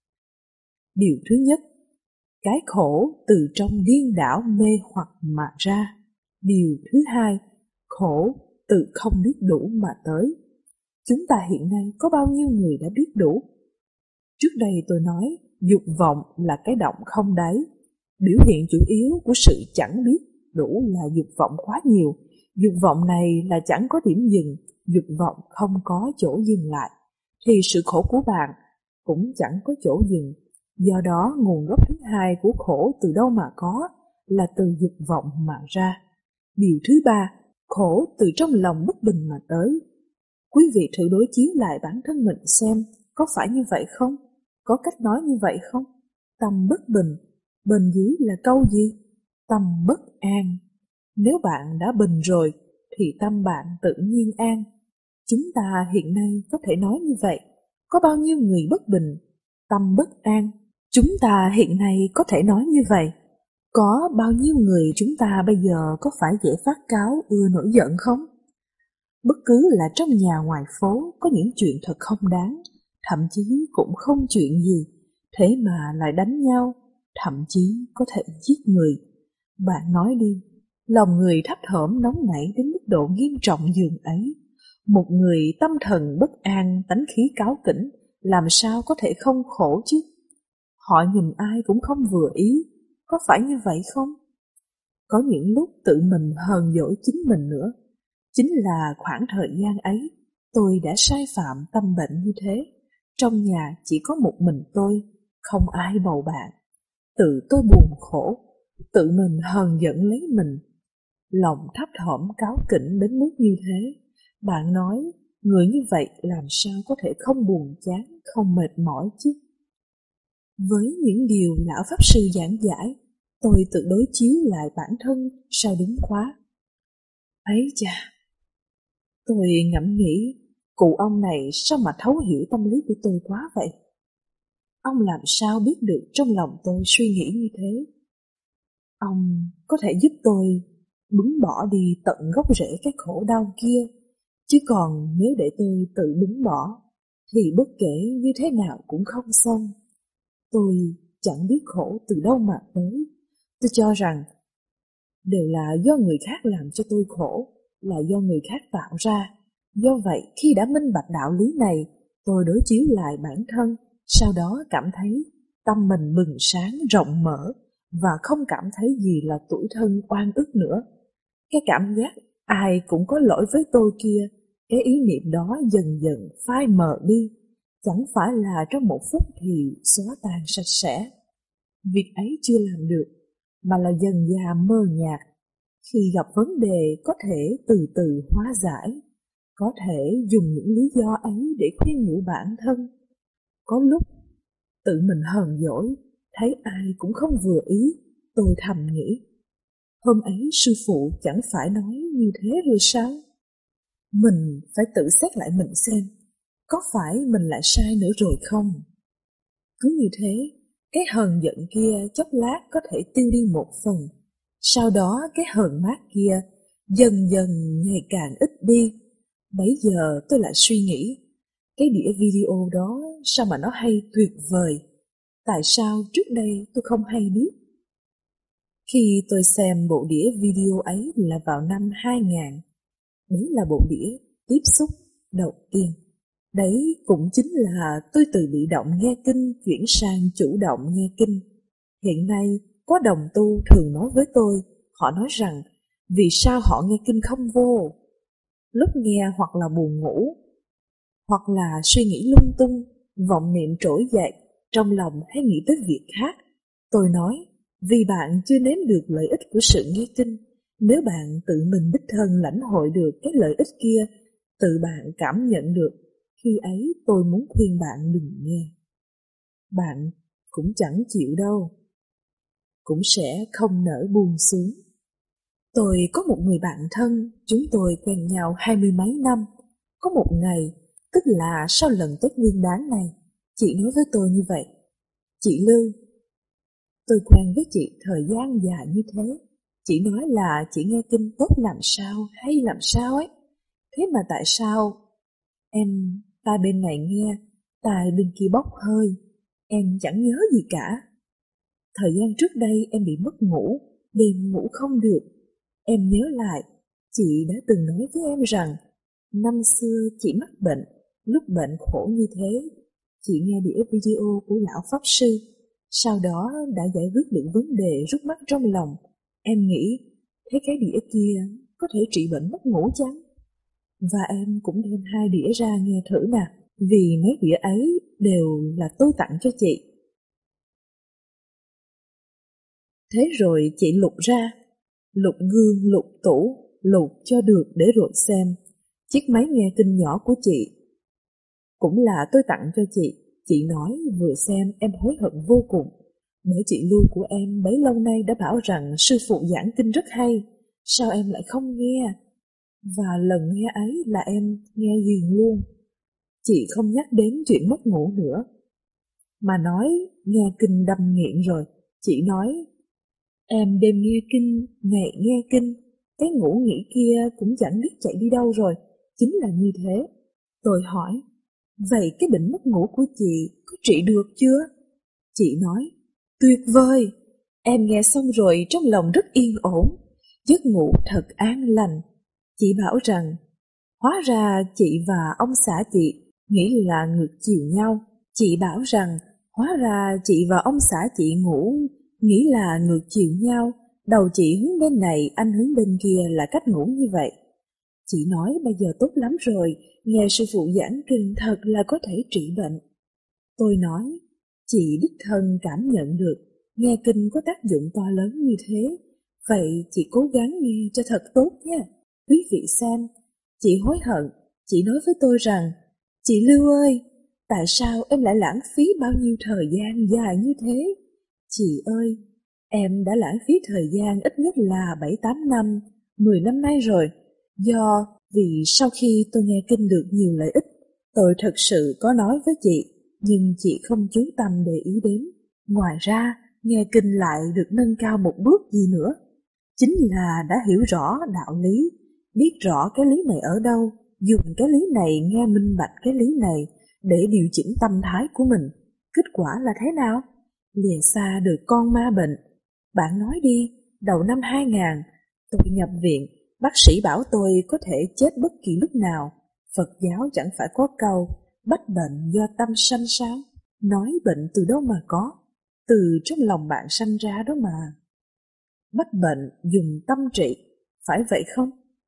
Điều thứ nhất, cái khổ từ trong điên đảo mê hoặc mà ra. Điều thứ hai, khổ từ không biết đủ mà tới. Chúng ta hiện nay có bao nhiêu người đã biết đủ? Trước đây tôi nói, dục vọng là cái động không đáy. Biểu hiện chủ yếu của sự chẳng biết đủ là dục vọng quá nhiều. Dục vọng này là chẳng có điểm dừng, dục vọng không có chỗ dừng lại, thì sự khổ của bạn cũng chẳng có chỗ dừng. Do đó nguồn gốc thứ hai của khổ từ đâu mà có, là từ dục vọng mà ra. Điều thứ ba, khổ từ trong lòng bất bình mà tới. Quý vị thử đối chiếu lại bản thân mình xem, có phải như vậy không? Có cách nói như vậy không? Tâm bất bình, bên dưới là câu gì? Tâm bất an. Nếu bạn đã bình rồi, thì tâm bạn tự nhiên an. Chúng ta hiện nay có thể nói như vậy. Có bao nhiêu người bất bình, tâm bất an? Chúng ta hiện nay có thể nói như vậy. Có bao nhiêu người chúng ta bây giờ có phải dễ phát cáo, ưa nổi giận không? Bất cứ là trong nhà ngoài phố có những chuyện thật không đáng, thậm chí cũng không chuyện gì, thế mà lại đánh nhau, thậm chí có thể giết người. Bạn nói đi, lòng người thấp thỏm nóng nảy đến mức độ nghiêm trọng dường ấy. Một người tâm thần bất an, tánh khí cáu kỉnh, làm sao có thể không khổ chứ? Họ nhìn ai cũng không vừa ý, có phải như vậy không? Có những lúc tự mình hờn dỗi chính mình nữa. Chính là khoảng thời gian ấy, tôi đã sai phạm tâm bệnh như thế. Trong nhà chỉ có một mình tôi, không ai bầu bạn. Tự tôi buồn khổ, tự mình hờn giận lấy mình. Lòng thấp thỏm cáu kỉnh đến mức như thế. Bạn nói, người như vậy làm sao có thể không buồn chán, không mệt mỏi chứ? Với những điều lão Pháp Sư giảng giải, tôi tự đối chiếu lại bản thân sao đúng quá. Ấy chà, tôi ngẫm nghĩ, cụ ông này sao mà thấu hiểu tâm lý của tôi quá vậy? Ông làm sao biết được trong lòng tôi suy nghĩ như thế? Ông có thể giúp tôi bứng bỏ đi tận gốc rễ cái khổ đau kia, chứ còn nếu để tôi tự bứng bỏ, thì bất kể như thế nào cũng không xong. Tôi chẳng biết khổ từ đâu mà tới. Tôi cho rằng đều là do người khác làm cho tôi khổ, là do người khác tạo ra. Do vậy, khi đã minh bạch đạo lý này, tôi đối chiếu lại bản thân, sau đó cảm thấy tâm mình bừng sáng, rộng mở, và không cảm thấy gì là tủi thân oan ức nữa. Cái cảm giác ai cũng có lỗi với tôi kia, cái ý niệm đó dần dần phai mờ đi, chẳng phải là trong một phút thì xóa tan sạch sẽ. Việc ấy chưa làm được, mà là dần dà mơ nhạt. Khi gặp vấn đề có thể từ từ hóa giải, có thể dùng những lý do ấy để khuyên nhủ bản thân. Có lúc tự mình hờn dỗi, thấy ai cũng không vừa ý, tôi thầm nghĩ, hôm ấy sư phụ chẳng phải nói như thế rồi sao? Mình phải tự xét lại mình xem, có phải mình lại sai nữa rồi không? Cứ như thế, cái hờn giận kia chốc lát có thể tiêu đi một phần, sau đó cái hờn mát kia dần dần ngày càng ít đi. Bấy giờ tôi lại suy nghĩ, cái đĩa video đó sao mà nó hay tuyệt vời, tại sao trước đây tôi không hay biết? Khi tôi xem bộ đĩa video ấy là vào năm 2000, đấy là bộ đĩa tiếp xúc đầu tiên. Đấy cũng chính là tôi từ bị động nghe kinh chuyển sang chủ động nghe kinh. Hiện nay có đồng tu thường nói với tôi, họ nói rằng vì sao họ nghe kinh không vô. Lúc nghe hoặc là buồn ngủ, hoặc là suy nghĩ lung tung, vọng niệm trỗi dậy, trong lòng hay nghĩ tới việc khác. Tôi nói, vì bạn chưa nếm được lợi ích của sự nghe kinh, nếu bạn tự mình đích thân lãnh hội được cái lợi ích kia, tự bạn cảm nhận được, khi ấy tôi muốn khuyên bạn đừng nghe. Bạn cũng chẳng chịu đâu, cũng sẽ không nỡ buông xuống. Tôi có một người bạn thân, chúng tôi quen nhau 20 mấy năm. Có một ngày, tức là sau lần Tết Nguyên Đán này, chị nói với tôi như vậy. Chị Lưu, tôi quen với chị thời gian dài như thế. Chị nói là chị nghe kinh tốt làm sao, hay làm sao ấy. Thế mà tại sao em tai bên này nghe, tai bên kia bốc hơi, em chẳng nhớ gì cả. Thời gian trước đây em bị mất ngủ, đêm ngủ không được. Em nhớ lại, chị đã từng nói với em rằng, năm xưa chị mắc bệnh, lúc bệnh khổ như thế, chị nghe đĩa video của lão Pháp Sư, sau đó đã giải quyết được vấn đề rút mắt trong lòng. Em nghĩ, thế cái đĩa kia có thể trị bệnh mất ngủ chăng? Và em cũng đem 2 đĩa ra nghe thử nè, vì mấy đĩa ấy đều là tôi tặng cho chị. Thế rồi chị lục ra, lục gương, lục tủ, lục cho được để rồi xem. Chiếc máy nghe kinh nhỏ của chị cũng là tôi tặng cho chị. Chị nói vừa xem em hối hận vô cùng, bởi chị Lưu của em bấy lâu nay đã bảo rằng sư phụ giảng kinh rất hay, sao em lại không nghe? Và lần nghe ấy là em nghe ghiền luôn. Chị không nhắc đến chuyện mất ngủ nữa, mà nói nghe kinh đâm nghiện rồi. Chị nói, em đêm nghe kinh, ngày nghe kinh, cái ngủ nghỉ kia cũng chẳng biết chạy đi đâu rồi. Chính là như thế. Tôi hỏi, vậy cái bệnh mất ngủ của chị có trị được chưa? Chị nói, tuyệt vời. Em nghe xong rồi trong lòng rất yên ổn, giấc ngủ thật an lành. Chị bảo rằng, hóa ra chị và ông xã chị nghĩ là ngược chiều nhau. Chị bảo rằng, hóa ra chị và ông xã chị ngủ nghĩ là ngược chiều nhau. Đầu chị hướng bên này, anh hướng bên kia là cách ngủ như vậy. Chị nói bây giờ tốt lắm rồi, nghe sư phụ giảng kinh thật là có thể trị bệnh. Tôi nói, chị đích thân cảm nhận được, nghe kinh có tác dụng to lớn như thế. Vậy chị cố gắng nghe cho thật tốt nha. Quý vị xem, chị hối hận, chị nói với tôi rằng, chị Lưu ơi, Tại sao em lại lãng phí bao nhiêu thời gian dài như thế? Chị ơi, em đã lãng phí thời gian ít nhất là 7-8 năm, 10 năm nay rồi. Vì sau khi tôi nghe kinh được nhiều lợi ích, tôi thật sự có nói với chị, nhưng chị không chú tâm để ý đến. Ngoài ra, nghe kinh lại được nâng cao một bước gì nữa. Chính là đã hiểu rõ đạo lý, biết rõ cái lý này ở đâu, dùng cái lý này nghe minh bạch cái lý này để điều chỉnh tâm thái của mình. Kết quả là thế nào? Lìa xa được con ma bệnh. Bạn nói đi, đầu năm 2000, tôi nhập viện, bác sĩ bảo tôi có thể chết bất kỳ lúc nào. Phật giáo chẳng phải có câu, bách bệnh do tâm sanh sao? Nói bệnh từ đâu mà có? Từ trong lòng bạn sanh ra đó mà. Bách bệnh dùng tâm trị, phải vậy không?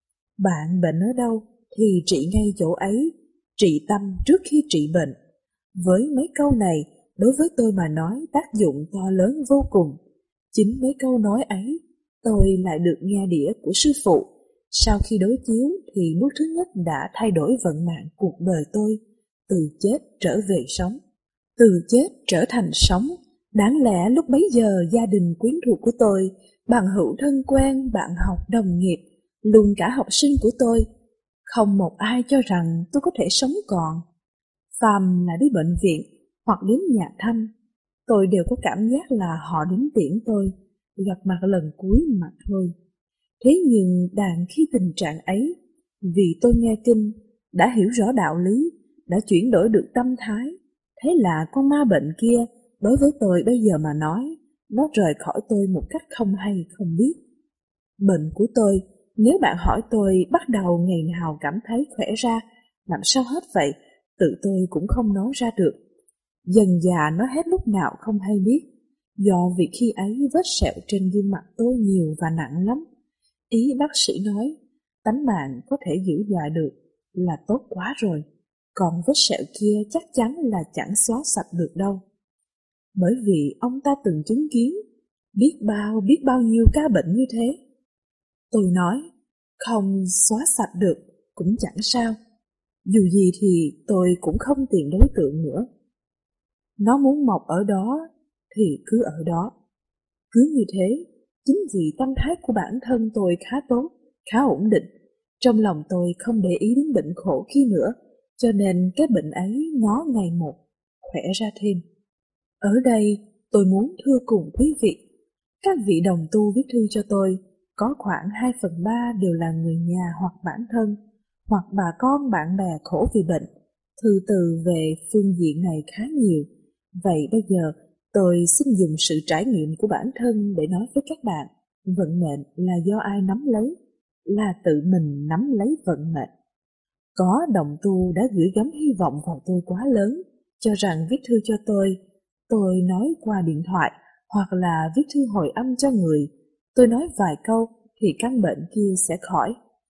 Bạn bệnh ở đâu thì trị ngay chỗ ấy, trị tâm trước khi trị bệnh. Với mấy câu này, đối với tôi mà nói tác dụng to lớn vô cùng. Chính mấy câu nói ấy, tôi lại được nghe đĩa của sư phụ. Sau khi đối chiếu thì bước thứ nhất đã thay đổi vận mạng cuộc đời tôi, từ chết trở về sống, từ chết trở thành sống. Đáng lẽ lúc bấy giờ gia đình quyến thuộc của tôi, bằng hữu thân quen, bạn học, đồng nghiệp, luôn cả học sinh của tôi, không một ai cho rằng tôi có thể sống còn. Phàm là đi bệnh viện hoặc đến nhà thăm, tôi đều có cảm giác là họ đến tiễn tôi, gặp mặt lần cuối mà thôi. Thế nhưng đàn khi tình trạng ấy, vì tôi nghe kinh, đã hiểu rõ đạo lý, đã chuyển đổi được tâm thái, thế là con ma bệnh kia, đối với tôi bây giờ mà nói, nó rời khỏi tôi một cách không hay không biết. Bệnh của tôi, nếu bạn hỏi tôi bắt đầu ngày nào cảm thấy khỏe ra, làm sao hết vậy, tự tôi cũng không nói ra được. Dần dà nói hết lúc nào không hay biết, do vì khi ấy vết sẹo trên gương mặt tôi nhiều và nặng lắm. Ý bác sĩ nói, tánh mạng có thể giữ lại được là tốt quá rồi, còn vết sẹo kia chắc chắn là chẳng xóa sạch được đâu. Bởi vì ông ta từng chứng kiến, biết bao nhiêu ca bệnh như thế. Tôi nói, không xóa sạch được cũng chẳng sao, dù gì thì tôi cũng không tìm đối tượng nữa. Nó muốn mọc ở đó thì cứ ở đó. Cứ như thế, chính vì tâm thái của bản thân tôi khá tốt, khá ổn định, trong lòng tôi không để ý đến bệnh khổ kia nữa, cho nên cái bệnh ấy nó ngày một khỏe ra thêm. Ở đây tôi muốn thưa cùng quý vị, các vị đồng tu viết thư cho tôi, có khoảng 2/3 đều là người nhà hoặc bản thân, hoặc bà con bạn bè khổ vì bệnh. Thư từ về phương diện này khá nhiều. Vậy bây giờ tôi xin dùng sự trải nghiệm của bản thân để nói với các bạn, vận mệnh là do ai nắm lấy, là tự mình nắm lấy vận mệnh. Có đồng tu đã gửi gắm hy vọng vào tôi quá lớn, cho rằng viết thư cho tôi nói qua điện thoại, hoặc là viết thư hồi âm cho người, tôi nói vài câu thì căn bệnh kia sẽ khỏi.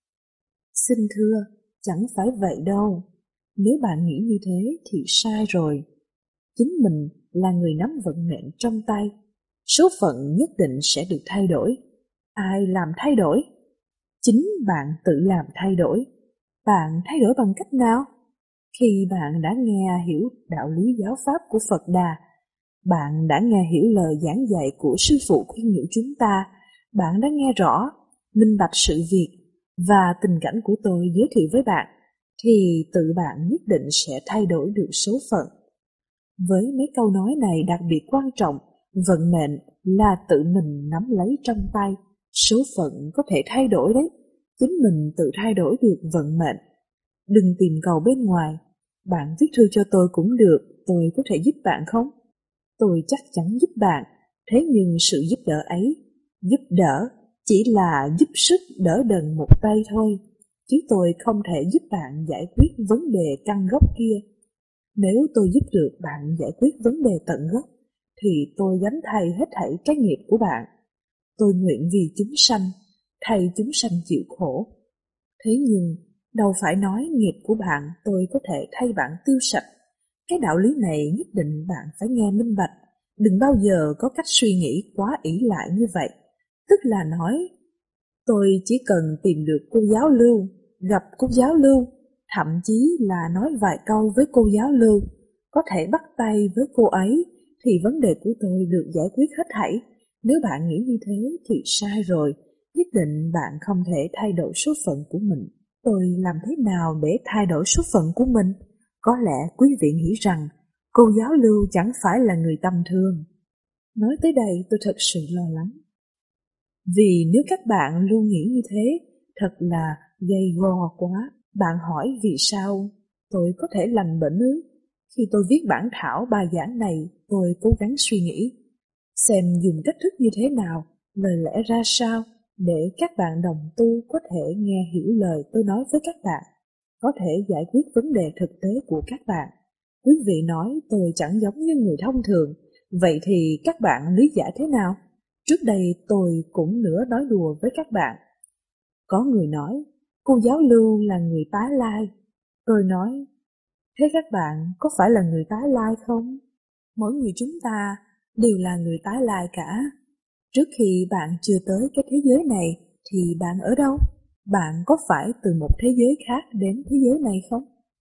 Xin thưa, chẳng phải vậy đâu. Nếu bạn nghĩ như thế thì sai rồi. Chính mình là người nắm vận mệnh trong tay. Số phận nhất định sẽ được thay đổi. Ai làm thay đổi? Chính bạn tự làm thay đổi. Bạn thay đổi bằng cách nào? Khi bạn đã nghe hiểu đạo lý giáo pháp của Phật Đà, bạn đã nghe hiểu lời giảng dạy của sư phụ khuyên nhủ chúng ta, bạn đã nghe rõ, minh bạch sự việc và tình cảnh của tôi giới thiệu với bạn, thì tự bạn nhất định sẽ thay đổi được số phận. Với mấy câu nói này đặc biệt quan trọng, vận mệnh là tự mình nắm lấy trong tay, số phận có thể thay đổi đấy, chính mình tự thay đổi được vận mệnh. Đừng tìm cầu bên ngoài, bạn viết thư cho tôi cũng được, tôi có thể giúp bạn không? Tôi chắc chắn giúp bạn, thế nhưng sự giúp đỡ ấy, giúp đỡ chỉ là giúp sức đỡ đần một tay thôi, chứ tôi không thể giúp bạn giải quyết vấn đề căn gốc kia. Nếu tôi giúp được bạn giải quyết vấn đề tận gốc, thì tôi gánh thay hết thảy cái nghiệp của bạn. Tôi nguyện vì chúng sanh, thay chúng sanh chịu khổ. Thế nhưng, đâu phải nói nghiệp của bạn tôi có thể thay bạn tiêu sạch. Cái đạo lý này nhất định bạn phải nghe minh bạch. Đừng bao giờ có cách suy nghĩ quá ỷ lại như vậy. Tức là nói, tôi chỉ cần tìm được cô giáo Lưu, gặp cô giáo Lưu, thậm chí là nói vài câu với cô giáo Lưu, có thể bắt tay với cô ấy thì vấn đề của tôi được giải quyết hết thảy. Nếu bạn nghĩ như thế thì sai rồi, nhất định bạn không thể thay đổi số phận của mình. Tôi làm thế nào để thay đổi số phận của mình? Có lẽ quý vị nghĩ rằng cô giáo Lưu chẳng phải là người tầm thường. Nói tới đây tôi thật sự lo lắng. Vì nếu các bạn luôn nghĩ như thế, thật là gay go quá. Bạn hỏi vì sao tôi có thể lành bệnh ư? Khi tôi viết bản thảo bài giảng này, tôi cố gắng suy nghĩ, xem dùng cách thức như thế nào, lời lẽ ra sao, để các bạn đồng tu có thể nghe hiểu lời tôi nói với các bạn, có thể giải quyết vấn đề thực tế của các bạn. Quý vị nói tôi chẳng giống như người thông thường, vậy thì các bạn lý giải thế nào? Trước đây tôi cũng nửa nói đùa với các bạn. Có người nói, cô giáo Lưu là người tái lai. Tôi nói, thế các bạn có phải là người tái lai không? Mỗi người chúng ta đều là người tái lai cả. Trước khi bạn chưa tới cái thế giới này thì bạn ở đâu? Bạn có phải từ một thế giới khác đến thế giới này không?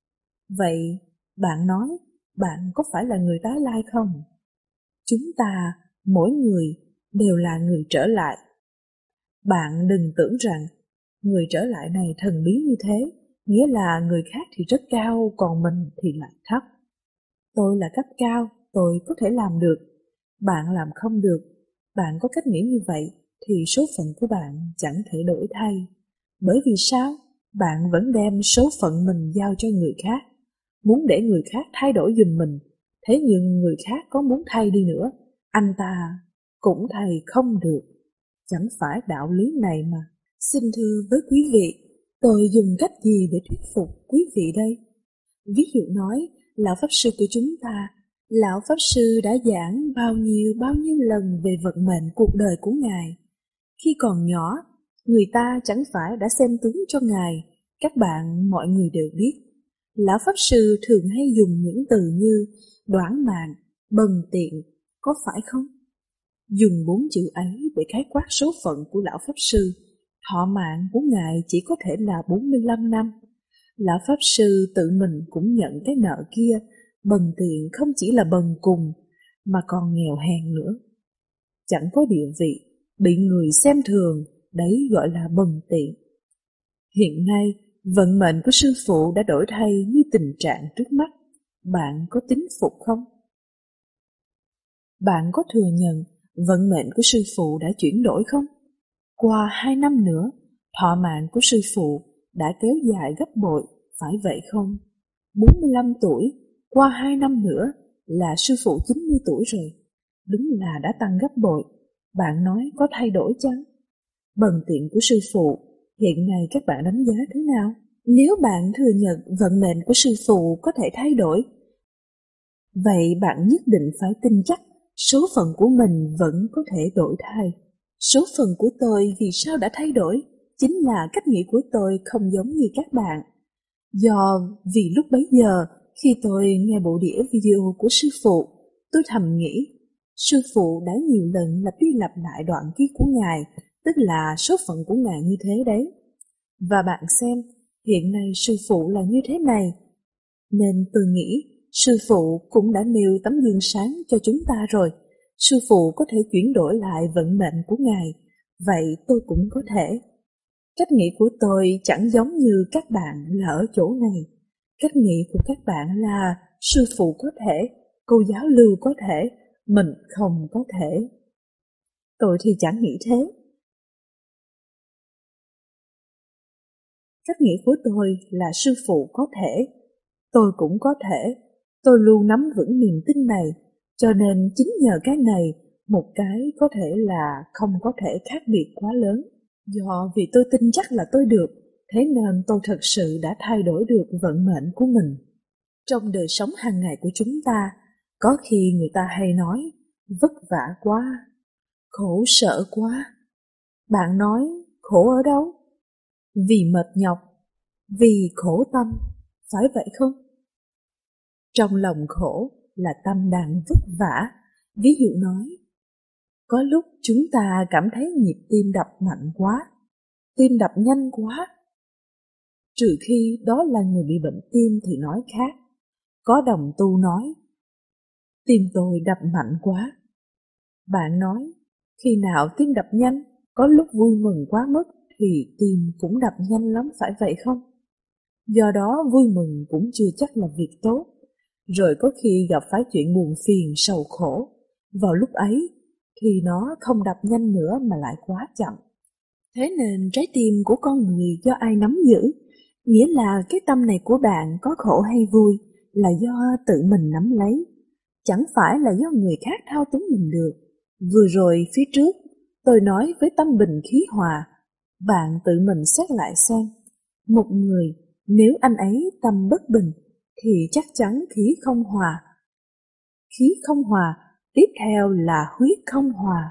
Vậy bạn nói, bạn có phải là người tái lai không? Chúng ta, mỗi người đều là người trở lại. Bạn đừng tưởng rằng người trở lại này thần bí như thế, nghĩa là người khác thì rất cao, còn mình thì lại thấp. Tôi là cấp cao, tôi có thể làm được. Bạn làm không được. Bạn có cách nghĩ như vậy thì số phận của bạn chẳng thể đổi thay. Bởi vì sao? Bạn vẫn đem số phận mình giao cho người khác, muốn để người khác thay đổi giùm mình. Thế nhưng người khác có muốn thay đi nữa, anh ta cũng thay không được. Chẳng phải đạo lý này mà. Xin thưa với quý vị, tôi dùng cách gì để thuyết phục quý vị đây? Ví dụ nói, Lão Pháp Sư của chúng ta, Lão Pháp Sư đã giảng bao nhiêu lần về vận mệnh cuộc đời của Ngài. Khi còn nhỏ, người ta chẳng phải đã xem tướng cho Ngài, các bạn mọi người đều biết. Lão Pháp Sư thường hay dùng những từ như đoản mạn, bần tiện, có phải không? Dùng 4 chữ ấy để khái quát số phận của Lão Pháp Sư. Thọ mạng của Ngài chỉ có thể là 45 năm. Lão Pháp Sư tự mình cũng nhận cái nợ kia, bần tiện không chỉ là bần cùng, mà còn nghèo hèn nữa. Chẳng có địa vị, bị người xem thường, đấy gọi là bần tiện. Hiện nay, vận mệnh của sư phụ đã đổi thay như tình trạng trước mắt. Bạn có tín phục không? Bạn có thừa nhận vận mệnh của sư phụ đã chuyển đổi không? Qua 2 năm nữa, thọ mạng của sư phụ đã kéo dài gấp bội, phải vậy không? 45 tuổi, qua 2 năm nữa là sư phụ 90 tuổi rồi. Đúng là đã tăng gấp bội. Bạn nói có thay đổi chăng? Bần tiện của sư phụ, hiện nay các bạn đánh giá thế nào? Nếu bạn thừa nhận vận mệnh của sư phụ có thể thay đổi, vậy bạn nhất định phải tin chắc số phận của mình vẫn có thể đổi thay. Số phận của tôi vì sao đã thay đổi? Chính là cách nghĩ của tôi không giống như các bạn. Vì lúc bấy giờ, khi tôi nghe bộ đĩa video của sư phụ, tôi thầm nghĩ, sư phụ đã nhiều lần lặp đi lặp lại đoạn kia của Ngài, tức là số phận của Ngài như thế đấy. Và bạn xem, hiện nay sư phụ là như thế này. Nên tôi nghĩ, sư phụ cũng đã nêu tấm gương sáng cho chúng ta rồi. Sư phụ có thể chuyển đổi lại vận mệnh của Ngài, vậy tôi cũng có thể. Cách nghĩ của tôi chẳng giống như các bạn là ở chỗ này. Cách nghĩ của các bạn là sư phụ có thể, cô giáo Lưu có thể, mình không có thể. Tôi thì chẳng nghĩ thế. Cách nghĩ của tôi là sư phụ có thể, tôi cũng có thể. Tôi luôn nắm vững niềm tin này, cho nên chính nhờ cái này, một cái có thể là không có thể khác biệt quá lớn. Vì tôi tin chắc là tôi được, thế nên tôi thật sự đã thay đổi được vận mệnh của mình. Trong đời sống hàng ngày của chúng ta, có khi người ta hay nói, vất vả quá, khổ sở quá. Bạn nói, khổ ở đâu? Vì mệt nhọc, vì khổ tâm, phải vậy không? Trong lòng khổ là tâm đang vất vả. Ví dụ nói, có lúc chúng ta cảm thấy nhịp tim đập mạnh quá, tim đập nhanh quá. Trừ khi đó là người bị bệnh tim thì nói khác. Có đồng tu nói, Tim tôi đập mạnh quá. Bạn nói, khi nào tim đập nhanh, có lúc vui mừng quá mức thì tim cũng đập nhanh lắm phải vậy không? Do đó vui mừng cũng chưa chắc là việc tốt, rồi có khi gặp phải chuyện buồn phiền sầu khổ. Vào lúc ấy thì nó không đập nhanh nữa mà lại quá chậm. Thế nên trái tim của con người do ai nắm giữ, nghĩa là cái tâm này của bạn có khổ hay vui là do tự mình nắm lấy, chẳng phải là do người khác thao túng mình được. Vừa rồi phía trước tôi nói với tâm bình khí hòa, bạn tự mình xét lại xem. Một người nếu anh ấy tâm bất bình thì chắc chắn khí không hòa. Khí không hòa, tiếp theo là huyết không hòa.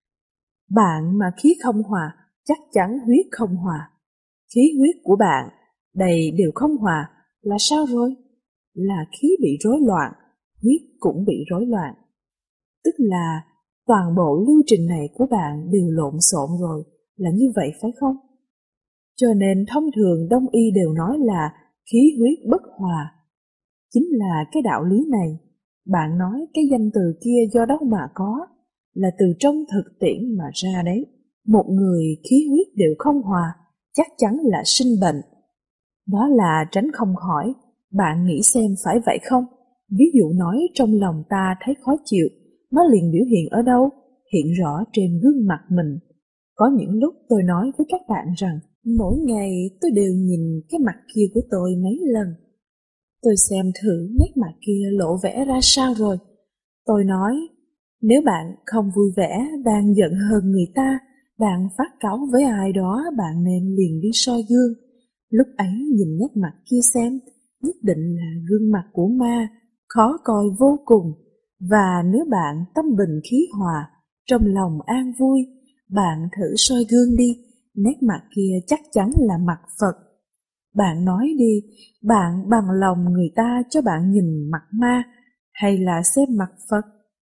Bạn mà khí không hòa, chắc chắn huyết không hòa. Khí huyết của bạn đầy đều không hòa là sao rồi? Là khí bị rối loạn, huyết cũng bị rối loạn. Tức là toàn bộ lưu trình này của bạn đều lộn xộn rồi, là như vậy phải không? Cho nên thông thường Đông y đều nói là khí huyết bất hòa. Chính là cái đạo lý này. Bạn nói cái danh từ kia do đâu mà có, là từ trong thực tiễn mà ra đấy. Một người khí huyết đều không hòa, chắc chắn là sinh bệnh. Đó là tránh không khỏi, bạn nghĩ xem phải vậy không? Ví dụ nói trong lòng ta thấy khó chịu, nó liền biểu hiện ở đâu? Hiện rõ trên gương mặt mình. Có những lúc tôi nói với các bạn rằng, mỗi ngày tôi đều nhìn cái mặt kia của tôi mấy lần. Tôi xem thử nét mặt kia lộ vẻ ra sao rồi. Tôi nói, nếu bạn không vui vẻ, đang giận hờn người ta, bạn phát cáu với ai đó, bạn nên liền đi soi gương. Lúc ấy nhìn nét mặt kia xem, nhất định là gương mặt của ma, khó coi vô cùng. Và nếu bạn tâm bình khí hòa, trong lòng an vui, bạn thử soi gương đi, nét mặt kia chắc chắn là mặt Phật. Bạn nói đi, bạn bằng lòng người ta cho bạn nhìn mặt ma, hay là xem mặt Phật?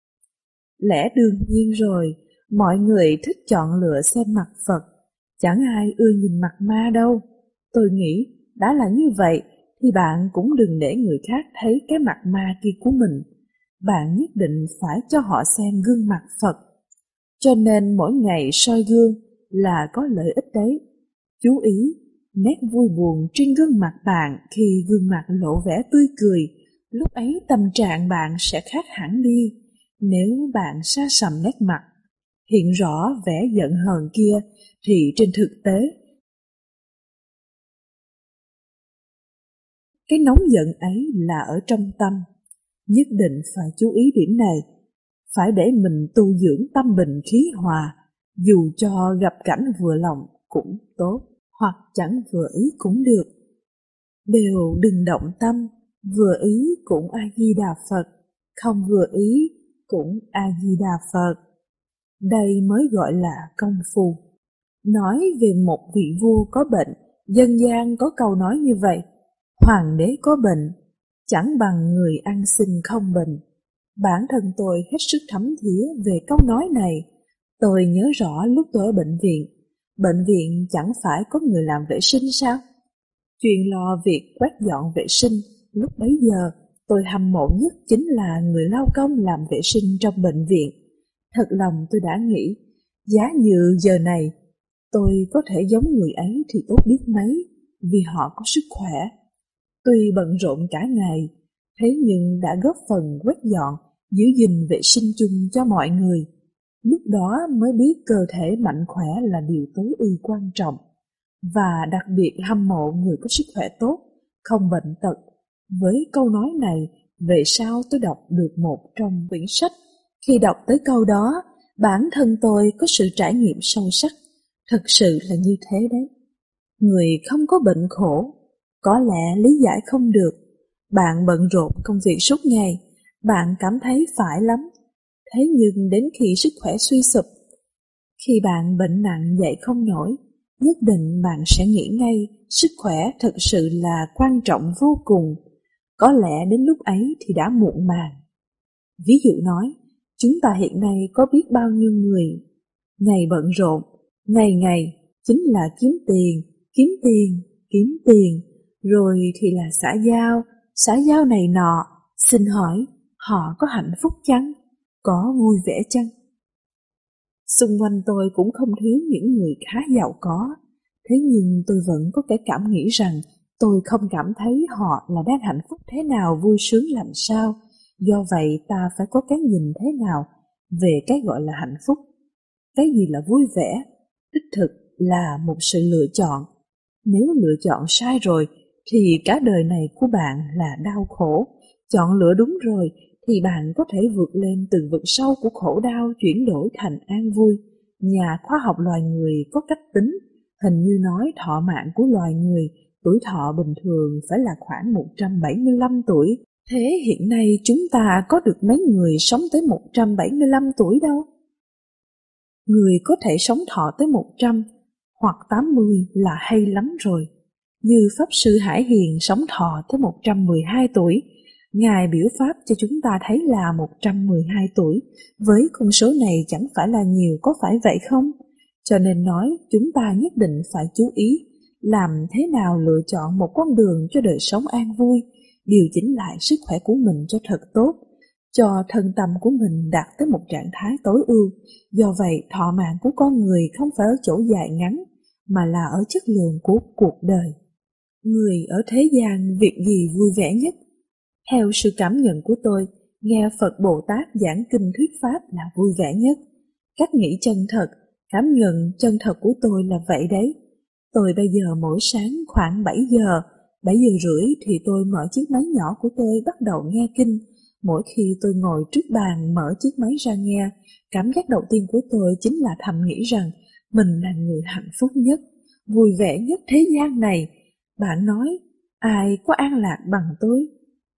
Lẽ đương nhiên rồi, mọi người thích chọn lựa xem mặt Phật, chẳng ai ưa nhìn mặt ma đâu. Tôi nghĩ, đã là như vậy, thì bạn cũng đừng để người khác thấy cái mặt ma kia của mình. Bạn nhất định phải cho họ xem gương mặt Phật. Cho nên mỗi ngày soi gương là có lợi ích đấy. Chú ý, nét vui buồn trên gương mặt bạn khi gương mặt lộ vẻ tươi cười, lúc ấy tâm trạng bạn sẽ khác hẳn đi. Nếu bạn sa sầm nét mặt, hiện rõ vẻ giận hờn kia, thì trên thực tế, cái nóng giận ấy là ở trong tâm. Nhất định phải chú ý điểm này, phải để mình tu dưỡng tâm bình khí hòa, dù cho gặp cảnh vừa lòng cũng tốt, hoặc chẳng vừa ý cũng được. Đều đừng động tâm, vừa ý cũng A-di-đà Phật, không vừa ý cũng A-di-đà Phật. Đây mới gọi là công phu. Nói về một vị vua có bệnh, dân gian có câu nói như vậy, hoàng đế có bệnh, chẳng bằng người ăn xin không bệnh. Bản thân tôi hết sức thấm thía về câu nói này. Tôi nhớ rõ lúc tôi ở bệnh viện chẳng phải có người làm vệ sinh sao? Chuyên lo việc quét dọn vệ sinh, lúc bấy giờ tôi hâm mộ nhất chính là người lao công làm vệ sinh trong bệnh viện. Thật lòng tôi đã nghĩ, giá như giờ này tôi có thể giống người ấy thì tốt biết mấy, vì họ có sức khỏe. Tuy bận rộn cả ngày, thế nhưng đã góp phần quét dọn, giữ gìn vệ sinh chung cho mọi người. Lúc đó mới biết cơ thể mạnh khỏe là điều tối ưu quan trọng, và đặc biệt hâm mộ người có sức khỏe tốt, không bệnh tật. Với câu nói này, về sau tôi đọc được một trong quyển sách. Khi đọc tới câu đó, bản thân tôi có sự trải nghiệm sâu sắc. Thật sự là như thế đấy. Người không có bệnh khổ, có lẽ lý giải không được. Bạn bận rộn công việc suốt ngày, bạn cảm thấy phải lắm. Thế nhưng đến khi sức khỏe suy sụp, khi bạn bệnh nặng dậy không nổi, nhất định bạn sẽ nghĩ ngay sức khỏe thật sự là quan trọng vô cùng. Có lẽ đến lúc ấy thì đã muộn màng. Ví dụ nói, chúng ta hiện nay có biết bao nhiêu người ngày bận rộn, ngày chính là kiếm tiền, rồi thì là xã giao này nọ. Xin hỏi, Họ có hạnh phúc chăng? Có vui vẻ chăng? Xung quanh tôi cũng không thiếu những người khá giàu có, thế nhưng tôi vẫn có cái cảm nghĩ rằng tôi không cảm thấy họ là đang hạnh phúc thế nào, vui sướng làm sao. Do vậy ta phải có cái nhìn thế nào về cái gọi là hạnh phúc. Cái gì là vui vẻ? Đích thực là một sự lựa chọn. Nếu lựa chọn sai rồi thì cả đời này của bạn là đau khổ. Chọn lựa đúng rồi thì bạn có thể vượt lên từng vực sâu của khổ đau, chuyển đổi thành an vui. Nhà khoa học loài người có cách tính, hình như nói thọ mạng của loài người, tuổi thọ bình thường phải là khoảng 175 tuổi. Thế hiện nay chúng ta có được mấy người sống tới 175 tuổi đâu. Người có thể sống thọ tới 100 hoặc 80 là hay lắm rồi. Như Pháp Sư Hải Hiền sống thọ tới 112 tuổi, Ngài biểu pháp cho chúng ta thấy là 112 tuổi, với con số này chẳng phải là nhiều, có phải vậy không? Cho nên nói chúng ta nhất định phải chú ý, làm thế nào lựa chọn một con đường cho đời sống an vui, điều chỉnh lại sức khỏe của mình cho thật tốt, cho thân tâm của mình đạt tới một trạng thái tối ưu. Do vậy, thọ mạng của con người không phải ở chỗ dài ngắn, mà là ở chất lượng của cuộc đời. Người ở thế gian việc gì vui vẻ nhất? Theo sự cảm nhận của tôi, nghe Phật Bồ Tát giảng kinh thuyết pháp là vui vẻ nhất. Cách nghĩ chân thật, cảm nhận chân thật của tôi là vậy đấy. Tôi bây giờ mỗi sáng khoảng 7 giờ rưỡi thì tôi mở chiếc máy nhỏ của tôi bắt đầu nghe kinh. Mỗi khi tôi ngồi trước bàn mở chiếc máy ra nghe, cảm giác đầu tiên của tôi chính là thầm nghĩ rằng mình là người hạnh phúc nhất, vui vẻ nhất thế gian này. Bạn nói, ai có an lạc bằng tôi?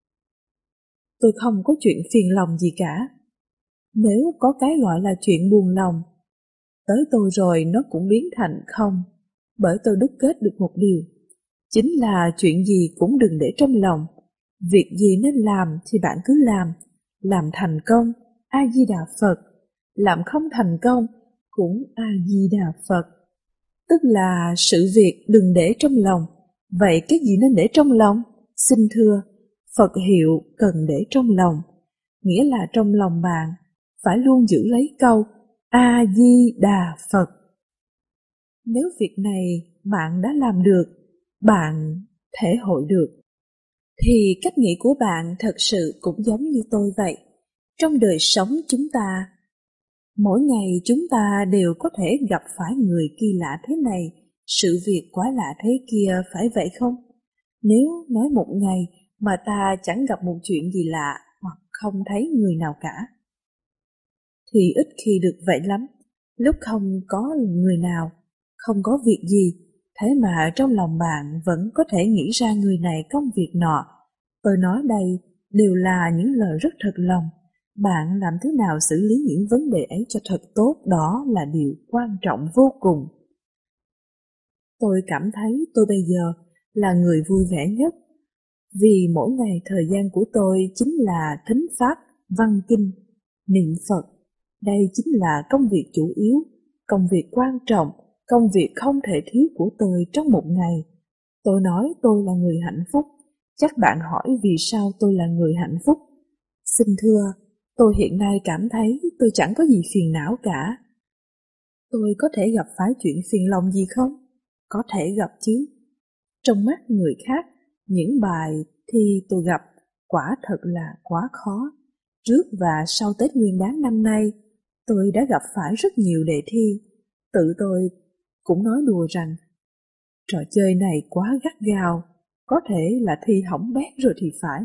Tôi không có chuyện phiền lòng gì cả. Nếu có cái gọi là chuyện buồn lòng, tới tôi rồi nó cũng biến thành không, bởi tôi đúc kết được một điều, chính là chuyện gì cũng đừng để trong lòng. Việc gì nên làm thì bạn cứ làm thành công, A-di-đà Phật, làm không thành công, cũng A-di-đà Phật. Tức là sự việc đừng để trong lòng. Vậy cái gì nên để trong lòng? Xin thưa, Phật hiệu cần để trong lòng, nghĩa là trong lòng bạn phải luôn giữ lấy câu A-di-đà Phật. Nếu việc này bạn đã làm được, bạn thể hội được, thì cách nghĩ của bạn thật sự cũng giống như tôi vậy. Trong đời sống chúng ta, mỗi ngày chúng ta đều có thể gặp phải người kỳ lạ thế này, sự việc quá lạ thế kia, phải vậy không? Nếu nói một ngày mà ta chẳng gặp một chuyện gì lạ hoặc không thấy người nào cả, thì ít khi được vậy lắm. Lúc không có người nào, không có việc gì, thế mà trong lòng bạn vẫn có thể nghĩ ra người này công việc nọ. Tôi nói đây đều là những lời rất thật lòng. Bạn làm thế nào xử lý những vấn đề ấy cho thật tốt, đó là điều quan trọng vô cùng. Tôi cảm thấy tôi bây giờ là người vui vẻ nhất, vì mỗi ngày thời gian của tôi chính là thính pháp, văn kinh, niệm Phật. Đây chính là công việc chủ yếu, công việc quan trọng, công việc không thể thiếu của tôi trong một ngày. Tôi nói tôi là người hạnh phúc. Chắc bạn hỏi vì sao tôi là người hạnh phúc. Xin thưa, tôi hiện nay cảm thấy tôi chẳng có gì phiền não cả. Tôi có thể gặp phải chuyện phiền lòng gì không? Có thể gặp chứ. Trong mắt người khác, những bài thi tôi gặp quả thật là quá khó. Trước và sau Tết Nguyên Đán năm nay, tôi đã gặp phải rất nhiều đề thi. Tự tôi cũng nói đùa rằng trò chơi này quá gắt gao, có thể là thi hỏng bét rồi thì phải.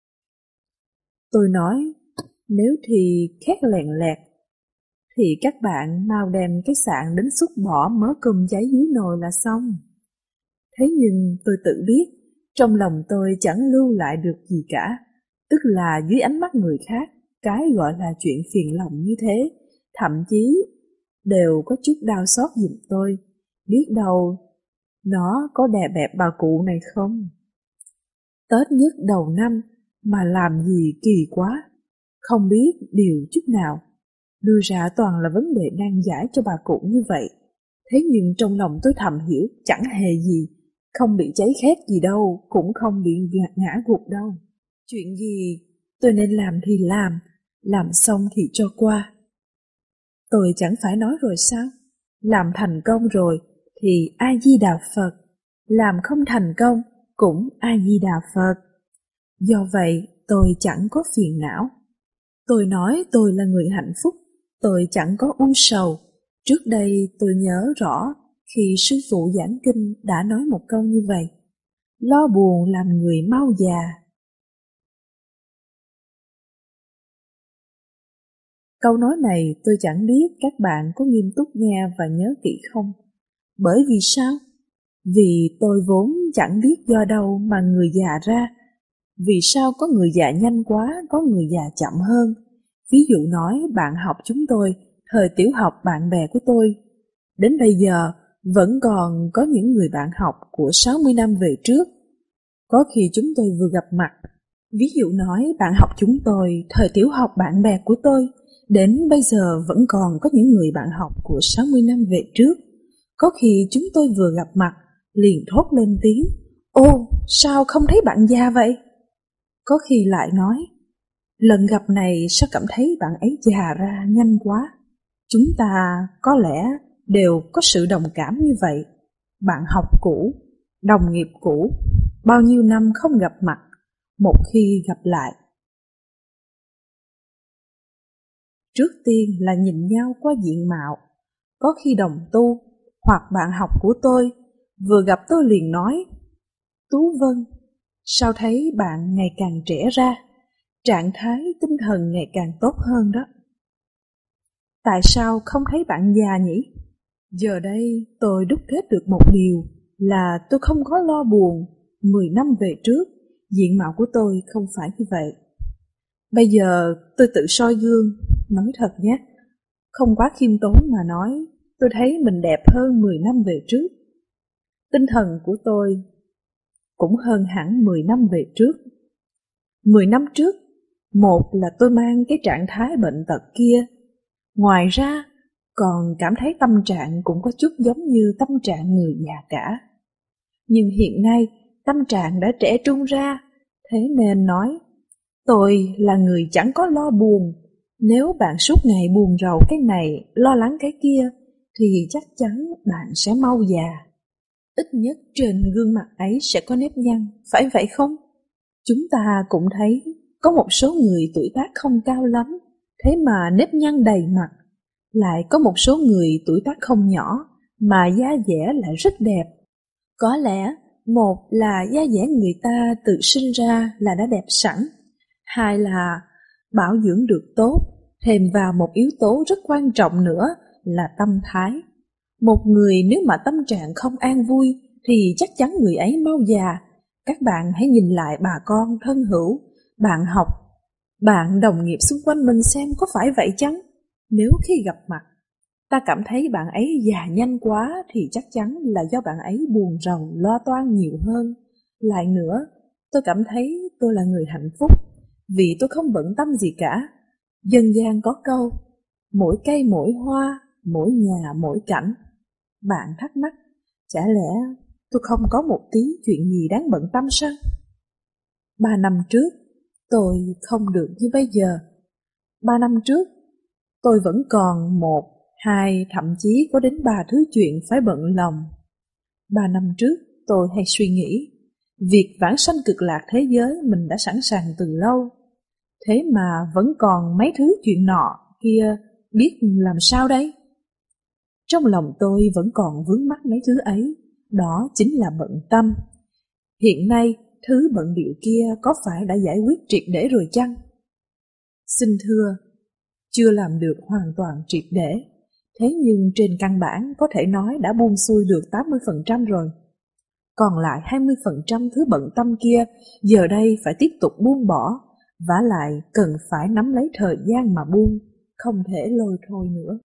Tôi nói, nếu thi khét lẹn lẹt, thì các bạn mau đem cái sạn đến xúc bỏ mớ cơm cháy dưới nồi là xong. Thế nhưng tôi tự biết, trong lòng tôi chẳng lưu lại được gì cả, tức là dưới ánh mắt người khác, cái gọi là chuyện phiền lòng như thế, thậm chí đều có chút đau xót giùm tôi, biết đâu nó có đè bẹp bà cụ này không. Tết nhất đầu năm mà làm gì kỳ quá, không biết điều chút nào, đưa ra toàn là vấn đề nan giải cho bà cụ như vậy. Thế nhưng trong lòng tôi thầm hiểu chẳng hề gì, không bị cháy khét gì đâu, cũng không bị ngã gục đâu. Chuyện gì Tôi nên làm thì làm xong thì cho qua. Tôi chẳng phải nói rồi sao? Làm thành công rồi thì A-di-đà Phật, làm không thành công cũng A-di-đà Phật. Do vậy tôi chẳng có phiền não. Tôi nói tôi là người hạnh phúc, tôi chẳng có u sầu. Trước đây tôi nhớ rõ khi sư phụ giảng kinh đã nói một câu như vậy: lo buồn làm người mau già. Câu nói này tôi chẳng biết các bạn có nghiêm túc nghe và nhớ kỹ không. Bởi vì sao? Vì tôi vốn chẳng biết do đâu mà người già ra. Vì sao có người già nhanh quá, có người già chậm hơn? Ví dụ nói bạn học chúng tôi, thời tiểu học bạn bè của tôi, đến bây giờ vẫn còn có những người bạn học của 60 năm về trước. Có khi chúng tôi vừa gặp mặt. Ví dụ nói bạn học chúng tôi, thời tiểu học bạn bè của tôi, đến bây giờ vẫn còn có những người bạn học của 60 năm về trước. Có khi chúng tôi vừa gặp mặt, liền thốt lên tiếng: ô, sao không thấy bạn già vậy? Có khi lại nói: lần gặp này sao cảm thấy bạn ấy già ra nhanh quá? Chúng ta có lẽ đều có sự đồng cảm như vậy. Bạn học cũ, đồng nghiệp cũ, bao nhiêu năm không gặp mặt, một khi gặp lại. Trước tiên là nhìn nhau qua diện mạo. Có khi đồng tu hoặc bạn học của tôi vừa gặp tôi liền nói: Tú Vân, sao thấy bạn ngày càng trẻ ra, trạng thái tinh thần ngày càng tốt hơn đó. Tại sao không thấy bạn già nhỉ? Giờ đây tôi đúc kết được một điều là tôi không có lo buồn. 10 năm về trước, diện mạo của tôi không phải như vậy. Bây giờ tôi tự soi gương, nói thật nhé, không quá khiêm tốn mà nói, tôi thấy mình đẹp hơn 10 năm về trước. Tinh thần của tôi cũng hơn hẳn 10 năm về trước. 10 năm trước, một là tôi mang cái trạng thái bệnh tật kia. Ngoài ra, còn cảm thấy tâm trạng cũng có chút giống như tâm trạng người già cả. Nhưng hiện nay, tâm trạng đã trẻ trung ra, thế nên nói, tôi là người chẳng có lo buồn. Nếu bạn suốt ngày buồn rầu cái này, lo lắng cái kia, thì chắc chắn bạn sẽ mau già. Ít nhất trên gương mặt ấy sẽ có nếp nhăn, phải vậy không? Chúng ta cũng thấy có một số người tuổi tác không cao lắm, thế mà nếp nhăn đầy mặt. Lại có một số người tuổi tác không nhỏ, mà da dẻ lại rất đẹp. Có lẽ, một là da dẻ người ta tự sinh ra là đã đẹp sẵn, hai là bảo dưỡng được tốt, thêm vào một yếu tố rất quan trọng nữa là tâm thái. Một người nếu mà tâm trạng không an vui thì chắc chắn người ấy mau già. Các bạn hãy nhìn lại bà con thân hữu, bạn học, bạn đồng nghiệp xung quanh mình xem có phải vậy chăng? Nếu khi gặp mặt, ta cảm thấy bạn ấy già nhanh quá thì chắc chắn là do bạn ấy buồn rầu lo toan nhiều hơn. Lại nữa, tôi cảm thấy tôi là người hạnh phúc vì tôi không bận tâm gì cả. Dân gian có câu, mỗi cây mỗi hoa, mỗi nhà mỗi cảnh. Bạn thắc mắc, chả lẽ tôi không có một tí chuyện gì đáng bận tâm sao? 3 năm trước, tôi không được như bây giờ. 3 năm trước, tôi vẫn còn 1, 2, thậm chí có đến 3 thứ chuyện phải bận lòng. 3 năm trước, tôi hay suy nghĩ, việc vãng sanh cực lạc thế giới mình đã sẵn sàng từ lâu. Thế mà vẫn còn mấy thứ chuyện nọ kia, biết làm sao đây? Trong lòng tôi vẫn còn vướng mắc mấy thứ ấy, đó chính là bận tâm. Hiện nay, thứ bận bịu kia có phải đã giải quyết triệt để rồi chăng? Xin thưa, chưa làm được hoàn toàn triệt để, thế nhưng trên căn bản có thể nói đã buông xuôi được 80% rồi. Còn lại 20% thứ bận tâm kia, giờ đây phải tiếp tục buông bỏ, vả lại cần phải nắm lấy thời gian mà buông, không thể lôi thôi nữa.